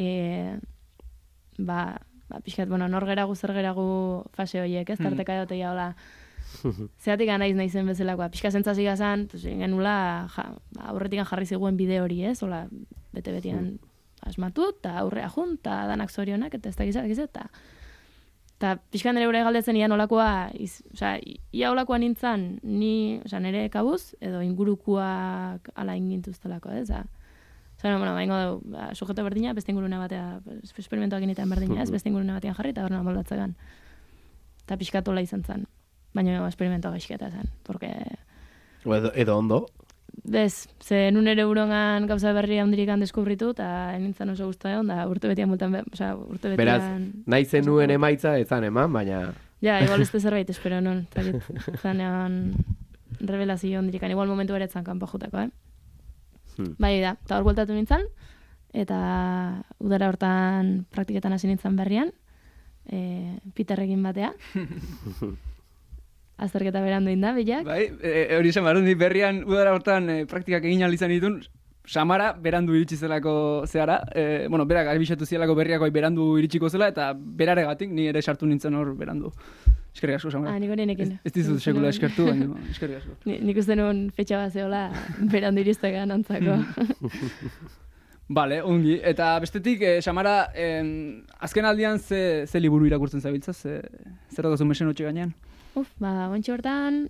pixkat, nor geragu, zer geragu fase horiek, ez, tarteka edoteia, hola, zeatik naiz zen bezalakoa, pixka zentzazik gazan, genula, aurretik jarri ziguen bide hori, ez, hola, bete-betian asmatu, eta aurrea jun, eta danak zorionak, eta ez da gizak, eta pixka nire gure galdetzen ian olakoa, ia olakoa nintzen, nire kabuz, edo ingurukuak ala ingintuztelako, ez, baingo dugu, sujeto berdina, beste ingurune batea, esperimentoak initan berdina, ez beste ingurune batean jarri, eta horren moldatzegan. Eta pixkatola izan zen, baina esperimentoa gaizketa zen, porque... Edo ondo? Bez, ze nun ere urongan gauza berria handirikan deskubritu, eta nintzen oso guztua egon, da urte betian multan, urte betian... Beraz, nahi zenuen emaitza ezan eman, baina... Ja, igual ez zerbait, espero non, zanean revelazio handirikan, igual momentu beretzan kanpo jutako, Bai da, eta hor bueltatu nintzen, eta udara hortan praktiketan hasi nintzen berrian, Peterrekin batea. Azterketa berandu inda, bilak. Bai, hori esan barun, berrian udara hortan praktikak egin alizan ditun, Samara berandu iritsi zelako zehara, berak albixatu zielako berriako berandu iritsiko zela, eta beraregatik ni ere sartu nintzen hor berandu. Eskerrik asko, Samara. Nik horienekin. Ez dizut sekula eskertu, baina eskerrik asko. Nik uste nuen fetxa bat zehola berandu iristeken antzako. Bale, ongi. Eta bestetik, Samara, azken aldian ze liburu irakurtzen zabiltza? Zer dagozu mesen hotxe gainean? Gontxe hortan,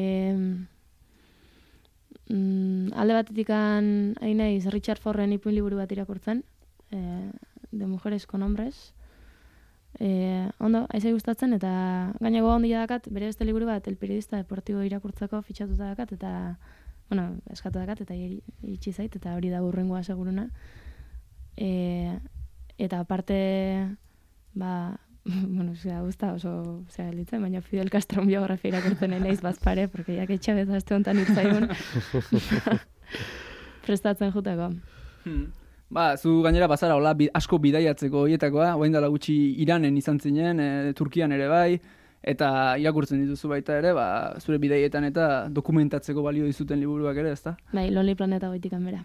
alde batetikan hainaiz Richard Forren ipuin liburu bat irakurtzen, de mujeres con hombres. Ondo, aizai gustatzen, eta gainago ondila dakat, bere beste liburu bat, El periodista deportibo irakurtzako fitxatuta dakat, eta, eskatu dakat, eta itxi zait, eta hori da hurrengoa seguruna. Eta aparte, gusta oso ditzen, baina Fidel Castro biografia irakurtzen naiz bazpare, porque jak etxabez aste honetan hitzaigun prestatzen juteko. Zu gainera bazara hola asko bidaiatzeko horietakoa, orain dela gutxi Iranen izan zinen, Turkian ere bai, eta irakurtzen dituzu baita ere, zure bidaietan eta dokumentatzeko balio dizuten liburuak ere, ezta? Bai, Lonely Planeta goitikan bera.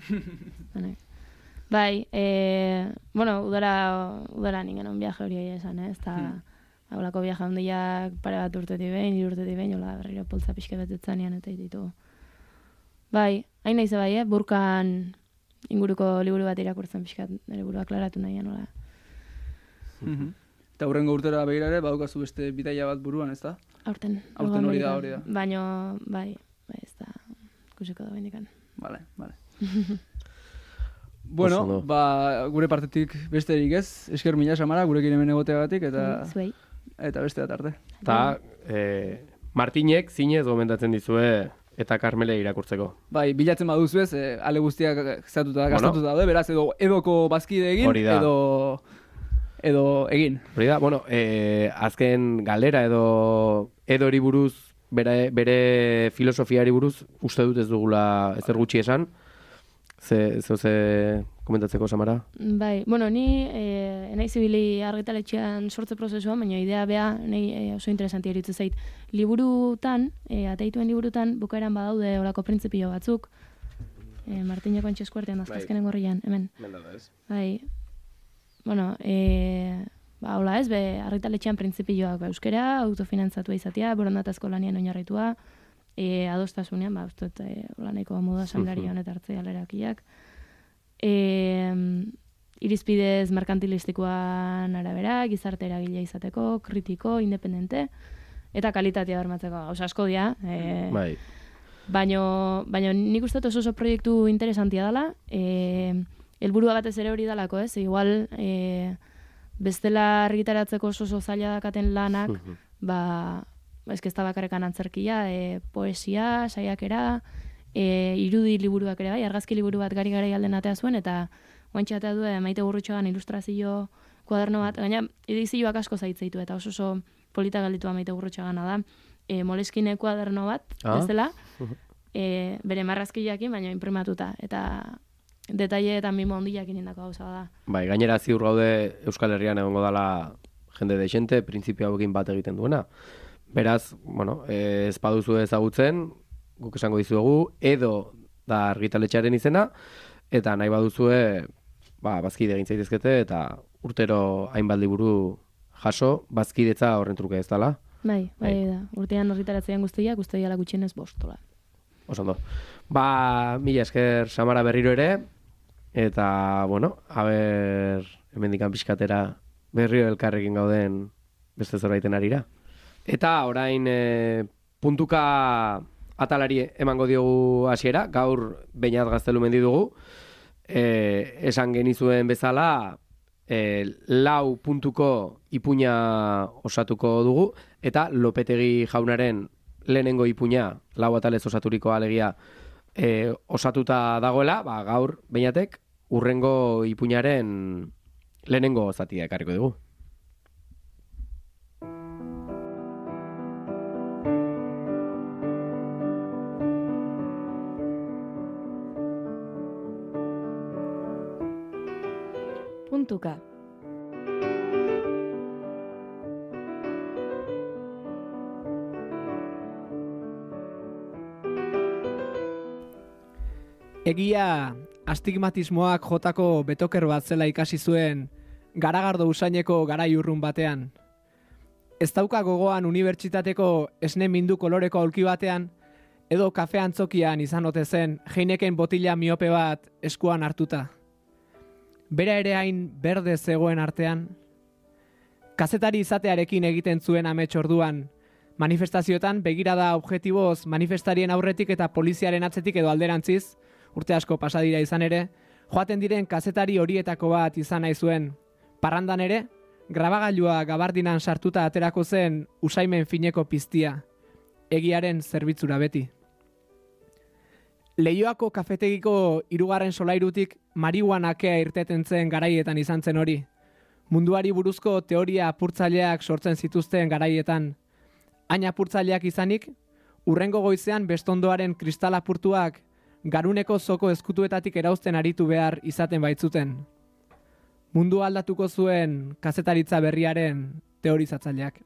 Bai, udara ningen on viaje hori esan, eta Haulako viaja handiak pare bat urtetik behin, 3 urtetik behin, hola berriro poltza pixka betetzanean eta ditugu. Bai, hain naize bai, Burkan inguruko liburu bat irakurtzen pixkat, nire burua aklaratu nahian, hola. Eta hurrengo urtera begira ere, badaukazu beste bidaia bat buruan, ez da? Aurten hori da. Baina, bai, ez da, ikusiko da behindikan. Vale. Bueno, gure partetik besterik ez, esker mila Samara, gurekin hemen egoteagatik, eta beste bat arte. Eta Martinek zinez gomendatzen dizue eta Karmele irakurtzeko. Bai, bilatzen baduzu ez, ale guztiak gastatuta daude, beraz, edoko bazkide egin, edo egin. Hori da, bueno, azken galdera edo hori buruz, bere filosofiari buruz, uste dut ez dugula ezer gutxi esan. Ze komentatzeko, Samara? Bai, bueno, ni naiz ibili argitaletxean sortze prozesuan, baina idea bea oso interesanti iruditzen zait. Liburutan, ateituen liburutan, bukaeran badaude olako printzipio batzuk. Martineko antxeskuartean, azkazkenen gorrian, hemen. Mendada ez. Bai, bueno, hola ez, argitaletxean printzipioak euskera, autofinantzatua izatea, borondatazko lanian oinarritua, adostasunean, uste hola nahiko modu asamblarian eta hartzea alerakiak. Irizpidez merkantilistikoan arabera, gizarte eragile izateko, kritiko, independente, eta kalitatea bermatzeko, asko dira. Bai. Baina nik uste dut oso proiektu interesantia dela, helburua batez ere hori dalako, ez? Igual, bestela argitaratzeko oso zaila dakaten lanak, ez da bakarrekan antzerkia, poesia, saiakera, irudi liburuak ere bai, argazki liburu bat gari alden atea zuen, eta oantxe atea du Maite Gurrutxogan ilustrazio kuaderno bat, gaina edizioak asko zaitzeitu, eta oso polita galditua Maite Gurrutxogana da, Moleskine kuaderno bat, ez dela, bere marrazkiakin, baina imprimatuta, eta detaile eta mimo handiakin indako gauza da. Bai, gainera ziur gaude Euskal Herrian egongo dela jende desente, printzipio hauekin bat egiten duena. Beraz, bueno, ez baduzu ezagutzen, guk esango dizuegu, edo da argitaletxearen izena, eta nahi baduzue, bazkide egin zaitezkete, eta urtero hainbat liburu jaso, bazkidetza horren truke ez dela. Bai, da. Urtean argitaratzean guztiak gutxienez 5. Osondo. Mila esker Samara berriro ere, eta, bueno, hemendikan pixkatera berriro elkarrekin gauden beste zorbaiten arira. Eta orain puntuka atalari emango diogu hasiera, gaur Beñat Gaztelu mendi dugu. Esan genizuen bezala, 4 puntuko ipuina osatuko dugu, eta Lopetegi jaunaren lehenengo ipuina, 4 atalez osaturiko alegia osatuta dagoela, gaur Beñatek urrengo ipuinaren lehenengo zatia ekarriko dugu. Puntuka. Egia astigmatismoak jotako betoker bat zela ikasi zuen Garagardo usaineko garai urrun batean. Ez dauka gogoan unibertsitateko esne mindu koloreko aulki batean, edo kafe antzokian izan ote zen Heineken botila miope bat eskuan hartuta. Bera ere hain berde zegoen artean. Kazetari izatearekin egiten zuen amets orduan, manifestazioetan begirada objektiboz manifestarien aurretik eta poliziaren atzetik edo alderantziz, urte asko pasadira izan ere, joaten diren kazetari horietako bat izan nahi zuen. Parrandan ere, grabagailua gabardinan sartuta aterako zen usaimen fineko piztia, egiaren zerbitzura beti. Leioako kafetegiko 3. solairutik marihuanakea irteten zen garaietan izan zen hori. Munduari buruzko teoria apurtzaileak sortzen zituzten garaietan. Hain apurtzaileak izanik, urrengo goizean bestondoaren kristal apurtuak garuneko zoko ezkutuetatik erauzten aritu behar izaten baitzuten. Mundu aldatuko zuen kazetaritza berriaren teorizatzaileak.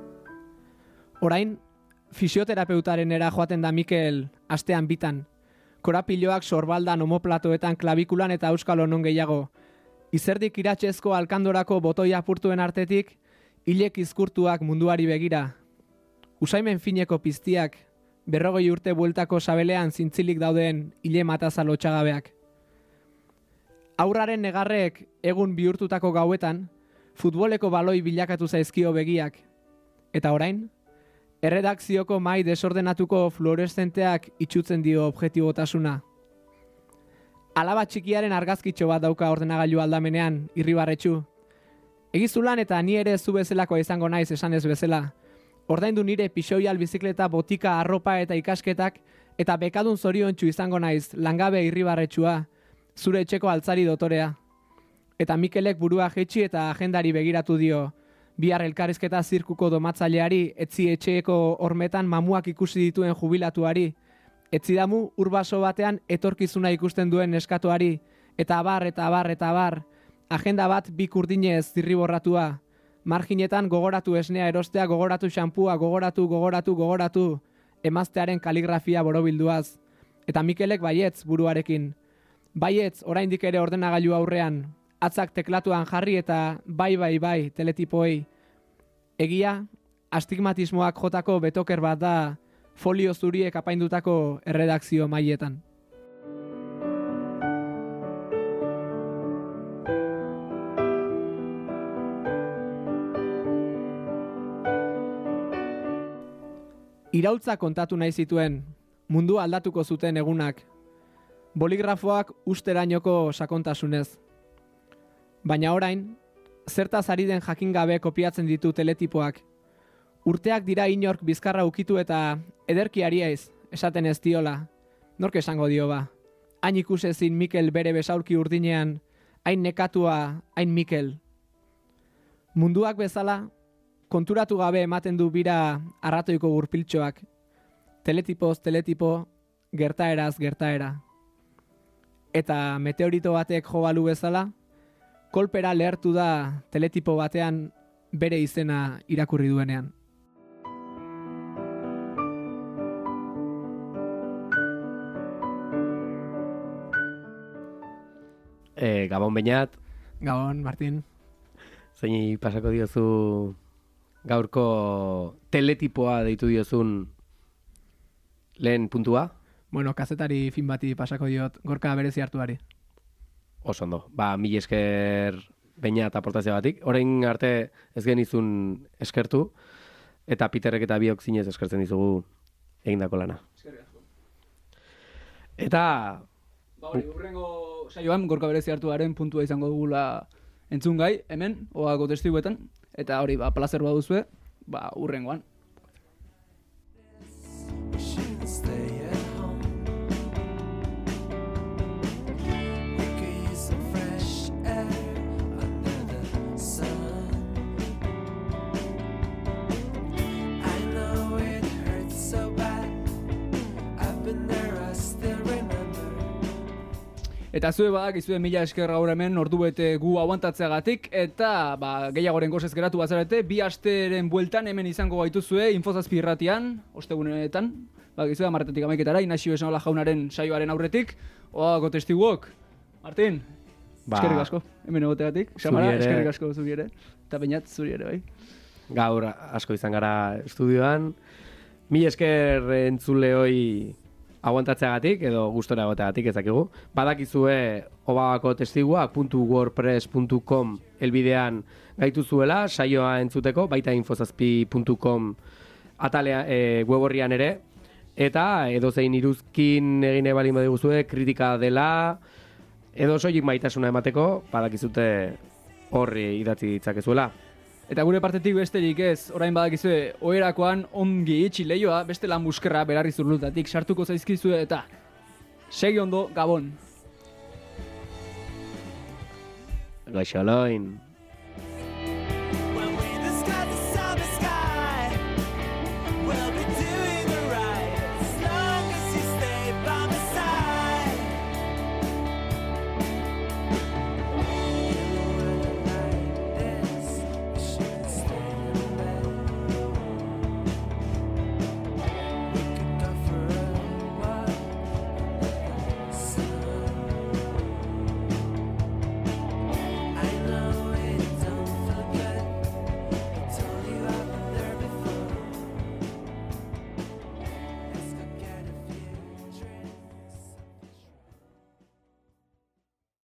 Orain, fisioterapeutaren era joaten da Mikel astean bitan, korapiloak sorbaldan, omoplatoetan, klabikulan eta euskal non gehiago. Izerdik iratsezko alkandorako botoi apurtuen artetik, hilek izkurtuak munduari begira. Usaimen fineko piztiak, 40 urte bueltako sabelean zintzilik dauden hile matazal lotxagabeak. Aurraren negarrek egun bihurtutako gauetan, futboleko baloi bilakatu zaizkio begiak. Eta orain, erredakzioko mai desordenatuko fluoreszenteak itxutzen dio objetibotasuna. Alaba txikiaren argazkitxo bat dauka ordenagailu aldamenean, irribarretxu. Egizulan eta ni ere zu bezalakoa izango naiz esanez bezala. Ordaindu nire pixoial bizikleta, botika, arropa eta ikasketak, eta bekadun zoriontsu izango naiz, langabe irribarretxua, zure etxeko altzari dotorea. Eta Mikelek burua jetxi eta agendari begiratu dio, bihar elkarrizketa zirkuko domatzaileari, etzi etxeeko hormetan mamuak ikusi dituen jubilatuari, etzidamu urbaso batean etorkizuna ikusten duen neskatoari, eta abar, eta abar, eta abar, agenda bat bi kurdinez zirriborratua, marginetan gogoratu esnea erostea, gogoratu xampua, gogoratu, emaztearen kaligrafia borobilduaz. Eta Mikelek baietz buruarekin. Baietz, oraindik ere ordenagailu aurrean, atzak teklatuan jarri eta bai, teletipoei. Egia, astigmatismoak jotako betoker bat da folio zuriek apaindutako erredakzio mailetan. Iraultza kontatu nahi zituen, mundu aldatuko zuten egunak, boligrafoak usterainoko sakontasunez. Baina orain, zertaz ari den jakin gabe kopiatzen ditu teletipoak. Urteak dira inork bizkarra ukitu eta ederki ariaiz, esaten ez diola. Nork esango dio ba. Hain ikusezin Mikel bere besaulki urdinean, hain nekatua, hain Mikel. Munduak bezala, konturatu gabe ematen du bira arratoiko gurpiltxoak. Teletipoz teletipo, gertaeraz gertaera. Eta meteorito batek jo balu bezala, kolpera lehertu da teletipo batean bere izena irakurri duenean. Gabon Beñat. Gabon, Martin. Zeini pasako diozu gaurko teletipoa deitu diozun lehen puntua? Bueno, kazetari fin bati pasako diot, gorka berezi hartuari. Oso ondo. Mil esker Beñat aportazio batik. Orain arte ez genizun eskertu, eta Peterrek eta biok zinez eskertzen dizugu egindako lana. Eskerrik asko. Eta Urrengo saioan gorka berezi hartuaren puntua izango dugula entzungai, hemen, oako testiguetan, eta hori, plazer baduzue, urrengoan. Eta zue badakizue mila esker gaur hemen ordu bete gu aguantatzeagatik, eta gehiagoren gozez geratu bazarete, 2 asteren bueltan hemen izango gaituzue Infozazpi irratian, ostegunetan, badakizue 10:00 11:00 Inazio Esnaola jaunaren saioaren aurretik, oako testiguok. Martin, eskerrik asko, hemen egotegatik, Samara, eskerrik asko zuri ere, eta Beñat zuri ere bai. Gaur asko izan gara estudioan, mila esker entzuleoi aguantatzeagatik edo gustora egoteagatik ezakigu. Badakizue obagako testiguak.wordpress.com elbidean gaituzuela, saioa entzuteko, baita infozazpi.com atalea web-orrian ere, eta edozein iruzkin egin ebalin badiguzue, kritika dela, edo soilik maitasuna emateko, badakizute horri idatzi ditzakezuela. Eta gure partetik besterik ez, orain badakizue, oherakoan ongi itxi lehioa, beste lan buskerra berarri zurlutatik sartuko zaizkizue eta segi ondo, Gabon! Gaixo loin!